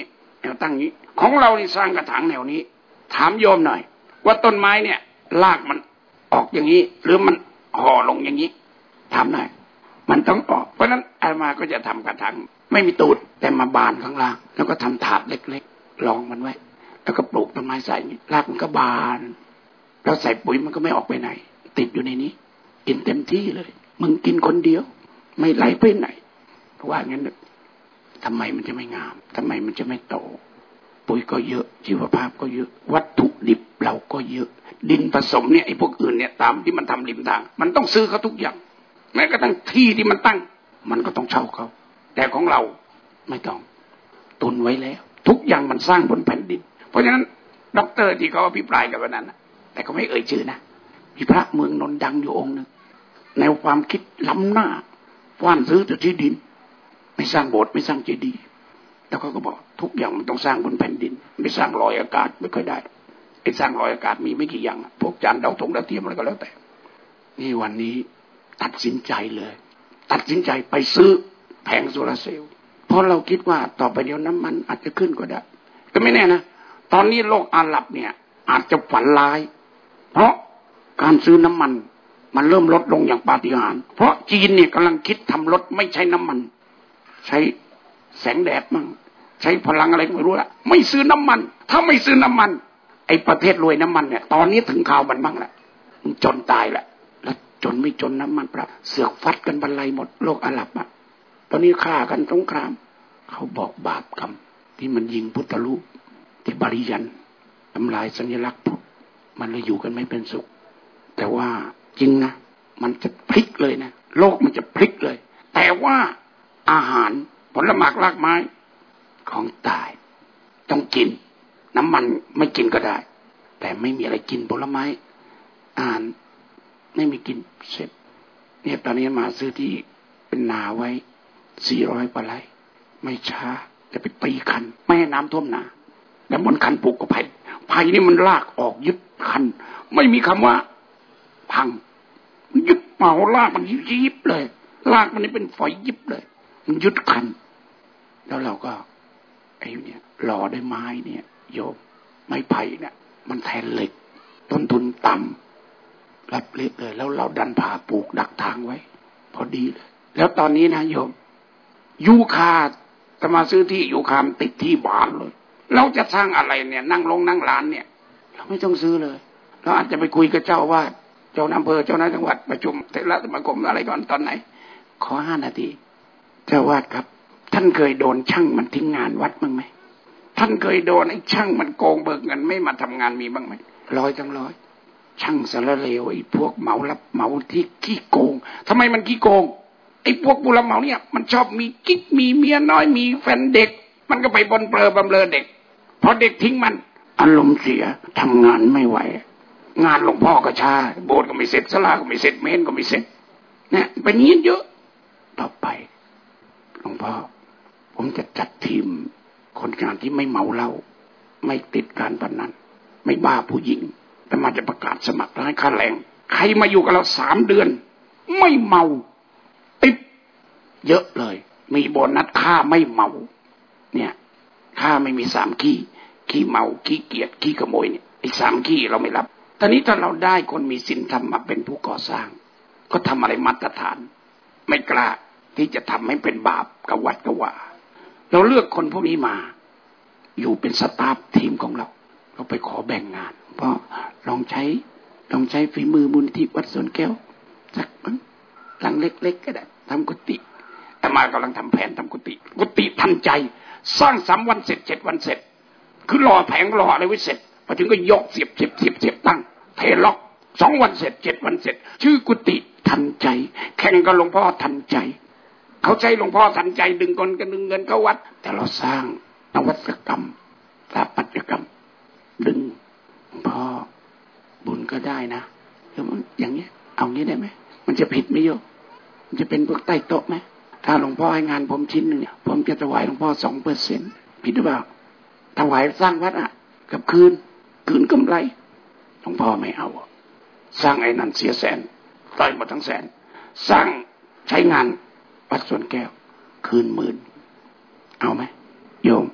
แนวตั้งนี้ของเรานี่สร้างกระถางแนวนี้ถามโยมหน่อยว่าต้นไม้เนี่ยรากมันออกอย่างนี้หรือมันห่อลงอย่างนี้ถามหน่อยมันต้องออกเพราะนั้นอาตมาก็จะทำกระถางไม่มีตูดแต่มาบานข้างล่างแล้วก็ทำถาดเล็กๆรองมันไว้แล้วก็ปลูกต้นไม้ใส่รากมันก็บานแล้วใส่ปุ๋ยมันก็ไม่ออกไปไหนติดอยู่ในนี้กินเต็มที่เลยมึงกินคนเดียวไม่ไหลไปไหนว่างั้นทำไมมันจะไม่งามทำไมมันจะไม่โตปุ๋ยก็เยอะชีวภาพก็เยอะวัตถุดิบเราก็เยอะดินผสมเนี่ยไอ้พวกอื่นเนี่ยตามที่มันทำริมทางมันต้องซื้อเขาทุกอย่างแม้กระทั่งที่ที่มันตั้งมันก็ต้องเช่าเขาแต่ของเราไม่ต้องตุนไว้แล้วทุกอย่างมันสร้างบนแผ่นดินเพราะฉะนั้นด็อกเตอร์ที่เขาอภิปรายกันวันนั้นแต่เขาไม่เอ่ยชื่อนะมีพระเมืองนนท์ดังอยู่องค์นึงแนวความคิดล้ำหน้าฟ้านซื้อแต่ที่ดินไม่สร้างโบสถ์ไม่สร้างเจดีย์แล้วเขาก็บอกทุกอย่างมันต้องสร้างบนแผ่นดินไม่สร้างลอยอากาศไม่ค่อยได้ไอ้สร้างลอยอากาศมีไม่กี่อย่างพวกจานดาวถงดาวเทียมอะไรก็แล้วแต่นี่วันนี้ตัดสินใจเลยตัดสินใจไปซื้อแผงโซลาร์เซลล์เพราะเราคิดว่าต่อไปเดี๋ยวน้ำมันอาจจะขึ้นก็ได้ก็ไม่แน่นะตอนนี้โลกอาหรับเนี่ยอาจจะฝันร้ายเพราะการซื้อน้ำมันมันเริ่มลดลงอย่างปาฏิหาริย์เพราะจีนเนี่ยกำลังคิดทำรถไม่ใช้น้ำมันใช้แสงแดดมั่งใช้พลังอะไรไม่รู้ละไม่ซื้อน้ำมันถ้าไม่ซื้อน้ำมันไอ้ประเทศรวยน้ำมันเนี่ยตอนนี้ถึงข่าวมันบ้างละมันจนตายละแล้วจนไม่จนน้ำมันปรับเสือกฟัดกันบรรลัยหมดโลกอาหรับอ่ะตอนนี้ฆ่ากันสงครามเขาบอกบาปกรรมที่มันยิงพุทธรูปที่บริยันทำลายสัญลักษณ์พุทธมันเลยอยู่กันไม่เป็นสุขแต่ว่าจริงนะมันจะพลิกเลยนะโลกมันจะพลิกเลยแต่ว่าอาหารผลไม้รากไม้ของตายต้องกินน้ำมันไม่กินก็ได้แต่ไม่มีอะไรกินผลไม้อาหารไม่มีกินเสร็จเนี่ยตอนนี้มาซื้อที่เป็นนาไว้400 กว่าไร่ไม่ช้าจะไปตีคันไม่ให้น้ำท่วมนาแล้วบนคันปลูกกับไผ่นี่มันลากออกยึดคันไม่มีคำว่าพังยึดเมาลากมันยิบเลยลากมันนี่เป็นฝอยยิบเลยมันยึดคันแล้วเราก็ไอ้เนี่ยหล่อด้วยไม้เนี่ยโยมไม้ไผ่เนี่ยมันแทนเหล็กต้นทุนต่ำรับเละเลยแล้วเราดันผ่าปลูกดักทางไว้พอดีเลยแล้วตอนนี้นะโยมยูคาจะมาซื้อที่ยูคามติดที่บ้านเลยเราจะสร้างอะไรเนี่ยนั่งร้านเนี่ยเราไม่ต้องซื้อเลยเราอาจจะไปคุยกับเจ้าว่าเจ้าอำเภอเจ้านายจังหวัดประชุมเทศสมาคมอะไรก่อนตอนไหนขอ5 นาทีเจ้าวาดครับท่านเคยโดนช่างมันทิ้งงานวัดบ้างไหมท่านเคยโดนไอ้ช่างมันโกงเบิกเงินไม่มาทำงานมีบ้างไหม100 ช่างสารเลวไอ้พวกเหมารับเหมาที่ขี้โกงทำไมมันขี้โกงไอ้พวกผู้รับเหมาเนี่ยมันชอบมีกิ๊กมีเมียน้อยมีแฟนเด็กมันก็ไปบนเปลือบำเรอเด็กพอเด็กทิ้งมันอารมณ์เสียทำงานไม่ไหวงานหลวงพ่อก็ช้าโบสถ์ก็ไม่เสร็จศาลาก็ไม่เสร็จเมนก็ไม่เสร็จเนี่ยเป็นนี้เยอะต่อไปหลวงพ่อผมจะจัดทีมคนงานที่ไม่เมาเหล้าไม่ติดการพนันไม่บ้าผู้หญิงแต่มาจะประกาศสมัครให้ค่าแรงใครมาอยู่กับเรา3 เดือนไม่เมาติดเยอะเลยมีโบนัสค่าไม่เมาเนี่ยค่าไม่มี3 ขี้เมาขี้เกียจขี้ขโมยเนี่ยอีก3 ขี้เราไม่รับตอนนี้ถ้าเราได้คนมีศีลธรรมมาเป็นผู้ก่อสร้างก็ทำอะไรมาตรฐานไม่กล้าที่จะทำให้เป็นบาปกับวัดกับว่าเราเลือกคนพวกนี้มาอยู่เป็นสตาฟทีมของเราไปขอแบ่งงานเพราะลองใช้ฝีมือมูลนิธิวัดสวนแก้วสักหลังเล็กๆก็ได้ทำกุฏิแต่มากำลังทำแผนทำกุฏิทันใจสร้าง3 วันเสร็จ7 วันเสร็จคือรอแผงรออะไรไว้เสร็จพอถึงก็ยกเสียบตั้งเทล็อก2 วันเสร็จ7 วันเสร็จชื่อกุฏิทันใจแข่งกับหลวงพ่อทันใจเขาใช้หลวงพ่อทันใจดึงคนกันดึงเงินเข้าวัดแต่เราสร้างนวัตกรรมสถาปัตยกรรมดึงหลวงพ่อบุญก็ได้นะอย่างเงี้ยเอางี้ได้ไหมมันจะผิดไหมโยมมันจะเป็นพวกใต้โต๊ะไหมถ้าหลวงพ่อให้งานผมชิ้นนึงเนี่ยผมจะถวายหลวงพ่อ 2% ผิดหรือเปล่าถวายสร้างวัดอ่ะกับคืนกำไรหลวงพ่อไม่เอาสร้างไอ้นั่นเสียแสนต่อยหมดทั้งแสนสร้างใช้งานวัดสวนแก้วคืน10,000เอาไหมโยม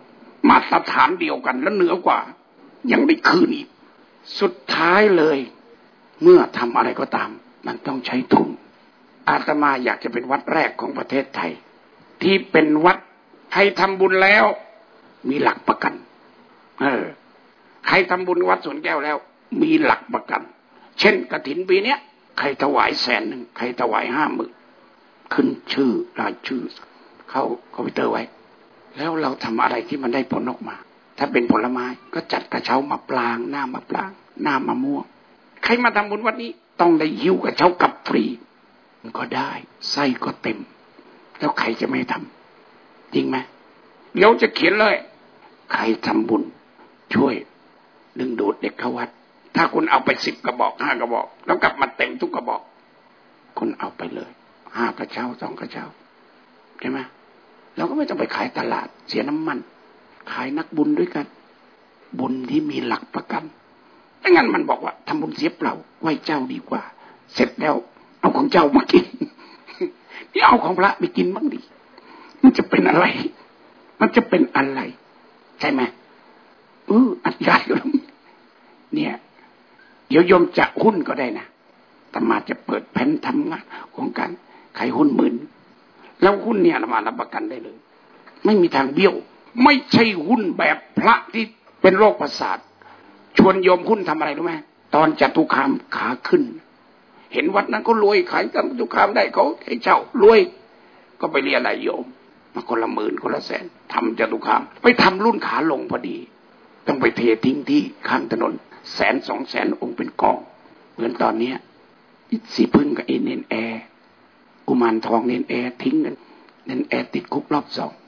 มาตรฐานเดียวกันและเหนือกว่ายังได้คืนอีกสุดท้ายเลยเมื่อทำอะไรก็ตามมันต้องใช้ทุนอาตมาอยากจะเป็นวัดแรกของประเทศไทยที่เป็นวัดใครทำบุญแล้วมีหลักประกันใครทำบุญวัดสวนแก้วแล้วมีหลักประกันเช่นกฐินปีนี้ใครถวาย100,000ใครถวาย50,000ขึ้นชื่อรายชื่อเข้าคอมพิวเตอร์ไว้แล้วเราทำอะไรที่มันได้ผลออกมาถ้าเป็นผลไม้ก็จัดกระเช้ามาปรางหน้ามะปรางหน้ามะม่วงใครมาทำบุญวัดนี้ต้องได้หิ้วกระเช้ากลับฟรีมันก็ได้ไส้ก็เต็มแล้วใครจะไม่ทำจริงไหมเดี๋ยวจะเขียนเลยใครทำบุญช่วยดึงดูดเด็กเข้าวัดถ้าคุณเอาไป10 กระบอก5 กระบอกแล้วกลับมาเต็มทุกกระบอกคุณเอาไปเลย5 กระเช้า2 กระเช้าใช่ไหมเราก็ไม่ต้องไปขายตลาดเสียน้ำมันขายนักบุญด้วยกันบุญที่มีหลักประกันไม่งั้นมันบอกว่าทำบุญเสียเปล่าไหว้เจ้าดีกว่าเสร็จแล้วเอาของเจ้ามากินนี่เอาของพระไปกินบ้างดิมันจะเป็นอะไรมันจะเป็นอะไรใช่ไหมอัดยายก็เนี่ยเดี๋ยวโยมจะหุ้นก็ได้นะแต่มาจะเปิดแผนทำงานของการขายหุ้น10,000แล้วหุ้นเนี่ยมารับประกันได้เลยไม่มีทางเบี้ยวไม่ใช่หุ้นแบบพระที่เป็นโรคประสาทชวนโยมหุ้นทำอะไรรู้ไหมตอนจตุคามขาขึ้นเห็นวัดนั้นก็รวยขายจตุคามได้เขาให้เช่ารวยก็ไปเรียนอะไรโยมมาคนละ10,000คนละ100,000ทำจตุคามไปทำรุ่นขาลงพอดีต้องไปเททิ้งที่ข้างถนน100,000 200,000 องค์เป็นกองเหมือนตอนนี้สีพึ่งกับเนนแอร์กุมารทองเนนแอร์ทิ้งกันเนนแอร์ติดคุกรอบ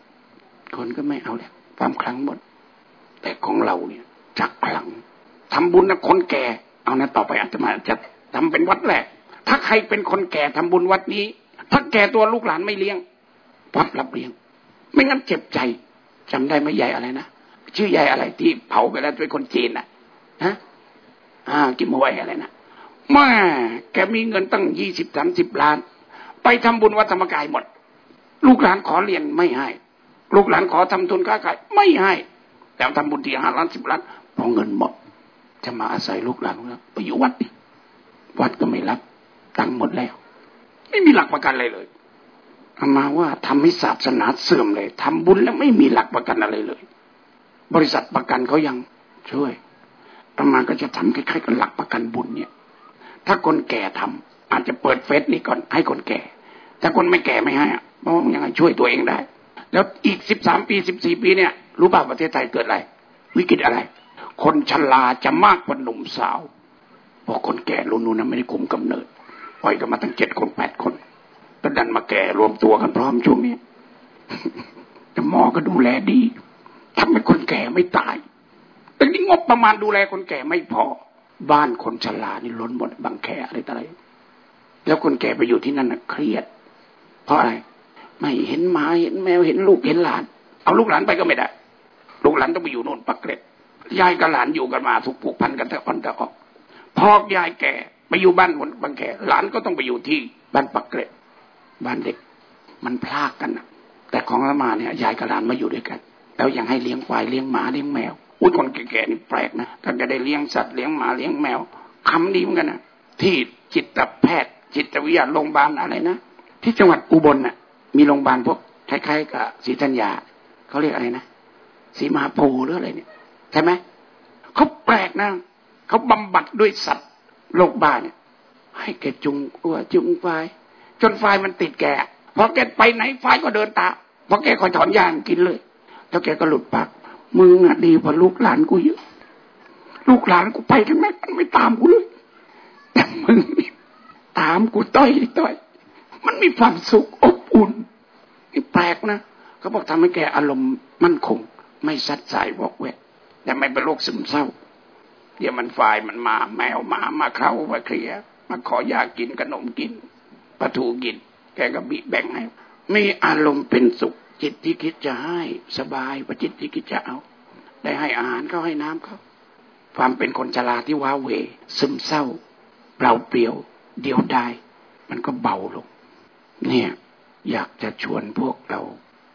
2คนก็ไม่เอาแล้วความคลังหมดแต่ของเราเนี่ยจักคลังทำบุญนะคนแก่เอานะต่อไปอาตมาจะทำเป็นวัดแรกถ้าใครเป็นคนแก่ทำบุญวัดนี้ถ้าแก่ตัวลูกหลานไม่เลี้ยงวัดรับเลี้ยงไม่งั้นเจ็บใจจำได้ไหมยายอะไรนะชื่อยายอะไรที่เผาไปแล้วเป็นคนจีนน่ะกิมวยอะไรนะแม่แกมีเงินตั้ง20-30 ล้านไปทำบุญวัดธรรมกายหมดลูกหลานขอเรียนไม่ให้ลูกหลานขอทำทุนค้าขายไม่ให้แต่ทำบุญที่5 ล้าน10 ล้านพอเงินหมดจะมาอาศัยลูกหลานแล้วไปอยู่วัดดิวัดก็ไม่รับตังค์หมดแล้วไม่มีหลักประกันอะไรเลยอามาว่าทำให้ศาสนาเสื่อมเลยทำบุญแล้วไม่มีหลักประกันอะไรเลยบริษัทประกันเขายังช่วยอามาก็จะทำคล้ายๆกับหลักประกันบุญเนี่ยถ้าคนแก่ทำอาจจะเปิดเฟซนี้ก่อนให้คนแก่ถ้าคนไม่แก่ไม่ให้เพราะยังไงช่วยตัวเองได้แล้วอีก13 ปี14 ปีเนี่ยรู้ป่าวประเทศไทยเกิดอะไรวิกฤตอะไรคนชราจะมากกว่าหนุ่มสาวเพราะคนแก่รุ่นนู้นไม่ได้คุมกำเนิดปล่อยกันมาตั้ง7 คน 8 คนก็ดันมาแก่รวมตัวกันพร้อมช่วงนี้แต่หมอก็ดูแลดีทำให้คนแก่ไม่ตายแต่นี่งบประมาณดูแลคนแก่ไม่พอบ้านคนชรานี่ล้นหมดบางแคอะไรต่ออะไรแล้วคนแก่ไปอยู่ที่นั่นน่ะเครียดเพราะอะไรไม่เห็นหมาเห็นแมวเห็นลูกเห็นหลานเอาลูกหลานไปก็ไม่ได้ลูกหลานต้องไปอยู่โน่นปักเกร็ดยายกับหลานอยู่กันมาถูกผูกพันกันแต่อ่อนแต่ออกพอยายแก่ไปอยู่บ้านคนบางแคหลานก็ต้องไปอยู่ที่บ้านปักเกร็ดบ้านเด็กมันพลากกันนะแต่ของอาตมาเนี่ยยายกับหลานมาอยู่ด้วยกันแล้วยังให้เลี้ยงควายเลี้ยงหมาเลี้ยงแมวคนแก่ๆนี่แปลกนะท่านจะได้เลี้ยงสัตว์เลี้ยงหมาเลี้ยงแมวคำนี้เหมือนกันนะที่จิตแพทย์จิตวิทยาโรงพยาบาลอะไรนะที่จังหวัดอุบลน่ะมีโรงพยาบาลพวกคล้ายๆกับศรีธัญญาเขาเรียกอะไรนะศรีมหาโพธิ์หรืออะไรเนี่ยใช่ไหมเขาแปลกนะเขาบำบัดด้วยสัตว์โรคบ้าเนี่ยให้แกจุงตัวจุงควายจนควายมันติดแกพอแกไปไหนควายก็เดินตามพอแกก็ถอนยางกินเลยแล้วแกก็หลุดปากมึงอ่ะดีกว่าลูกหลานกูเยอะลูกหลานกูไปทั้งแม่มันไม่ตามกูเลยแต่มึงนี่ตามกูต้อยมันมีความสุขอบอุ่นนี่แปลกนะเขาบอกทำให้แกอารมณ์มั่นคงไม่ซัดสายวอกแวกแต่ไม่เป็นโรคซึมเศร้าเดี๋ยวมันฝ่ายมันมาแมวมาเข้ามาเคลียมาขอยากินขนมกินปลาทูกินแกก็บีบแบ่งให้มีอารมณ์เป็นสุขจิตที่คิดจะให้สบายกว่าจิตที่คิดจะเอาได้ให้อาหารเขาให้น้ำเขาความเป็นคนชราที่ว้าเหวซึมเศร้าเปล่าเปลี่ยวเดียวดายมันก็เบาลงเนี่ยอยากจะชวนพวกเรา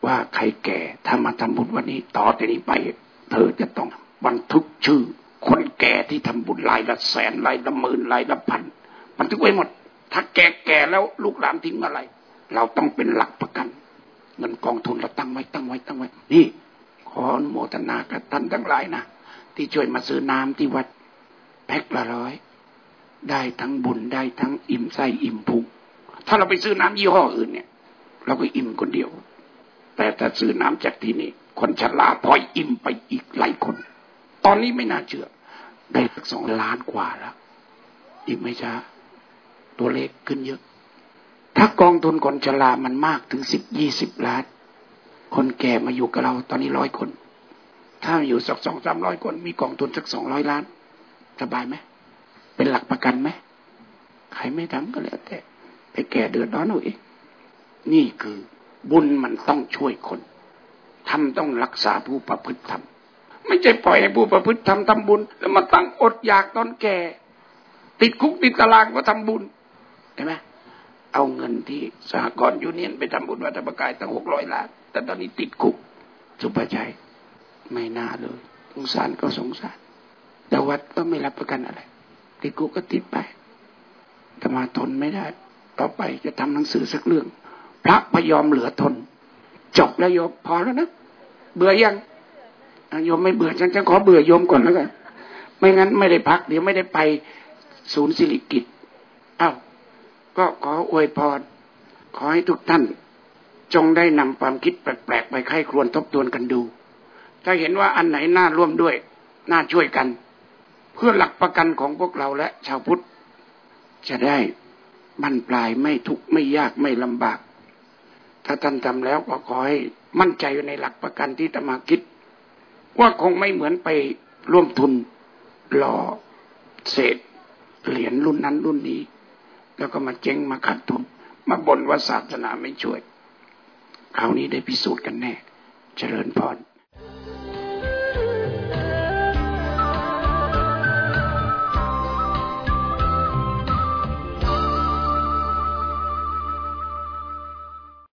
ว่าใครแก่ถ้ามาทำบุญวันนี้ต่อแต่นี้ไปเธอจะต้องบันทึกชื่อคนแก่ที่ทำบุญรายละแสนรายละหมื่นรายละพันบันทึกไว้หมดถ้าแก่แล้วลูกหลานทิ้งอะไรเราต้องเป็นหลักประกันเงินกองทุนเราตั้งไว้นี่ขออนุโมทนากับท่านทั้งหลายนะที่ช่วยมาซื้อน้ำที่วัดแพ็คละ100ได้ทั้งบุญได้ทั้งอิ่มไส้อิ่มพุงถ้าเราไปซื้อน้ำยี่ห้ออื่นเนี่ยเราก็อิ่มคนเดียวแต่ถ้าซื้อน้ำจากที่นี่คนฉลาดพลอยอิ่มไปอีกหลายคนตอนนี้ไม่น่าเชื่อได้สัก2 ล้านกว่าแล้วอีกไม่ช้าตัวเลขขึ้นเยอะถ้ากองทุนคนชรามันมากถึง10-20 ล้านคนแก่มาอยู่กับเราตอนนี้100 คนถ้าอยู่สัก200-300 คนมีกองทุนสัก200 ล้านสบายไหมเป็นหลักประกันไหมใครไม่ทำก็แล้วแต่ไปแก่เดือดร้อนเอาเองนี่คือบุญมันต้องช่วยคนทำต้องรักษาผู้ประพฤติธรรมไม่ใช่ปล่อยให้ผู้ประพฤติธรรมทำบุญแล้วมาตั้งอดอยากตอนแก่ติดคุกติดตารางก็ทำบุญเห็นไหมเอาเงินที่สหกรณ์ยูเนียนไปทำบุญวัดพระธรรมกายตั้ง600 ล้านแต่ตอนนี้ติดคุกสุภาชัยไม่น่าเลยสงสารก็สงสารแต่วัดก็ไม่รับประกันอะไรติดคุกก็ติดไปแต่มาทนไม่ได้ต่อไปจะทำหนังสือสักเรื่องพระพยอมเหลือทนจบแล้วโยมพอแล้วนะเบื่อยังโยมไม่เบื่อฉันขอเบื่อโยมก่อนแล้วกันไม่งั้นไม่ได้พักเดี๋ยวไม่ได้ไปศูนย์สิริกิติ์ก็ขออวยพรขอให้ทุกท่านจงได้นำความคิดแปลกๆไปไข้ครวญทบทวนกันดูถ้าเห็นว่าอันไหนน่าร่วมด้วยน่าช่วยกันเพื่อหลักประกันของพวกเราและชาวพุทธจะได้บรรปลายไม่ทุกข์ไม่ยากไม่ลำบากถ้าท่านทำแล้วก็ขอให้มั่นใจในหลักประกันที่อาตมาคิดว่าคงไม่เหมือนไปร่วมทุนรอเศษเหรียญรุ่นนั้นรุ่นนี้แล้วก็มาเจ๊งมาขาดทุนมาบ่นว่าศาสนาไม่ช่วยคราวนี้ได้พิสูจน์กันแน่เจริญพร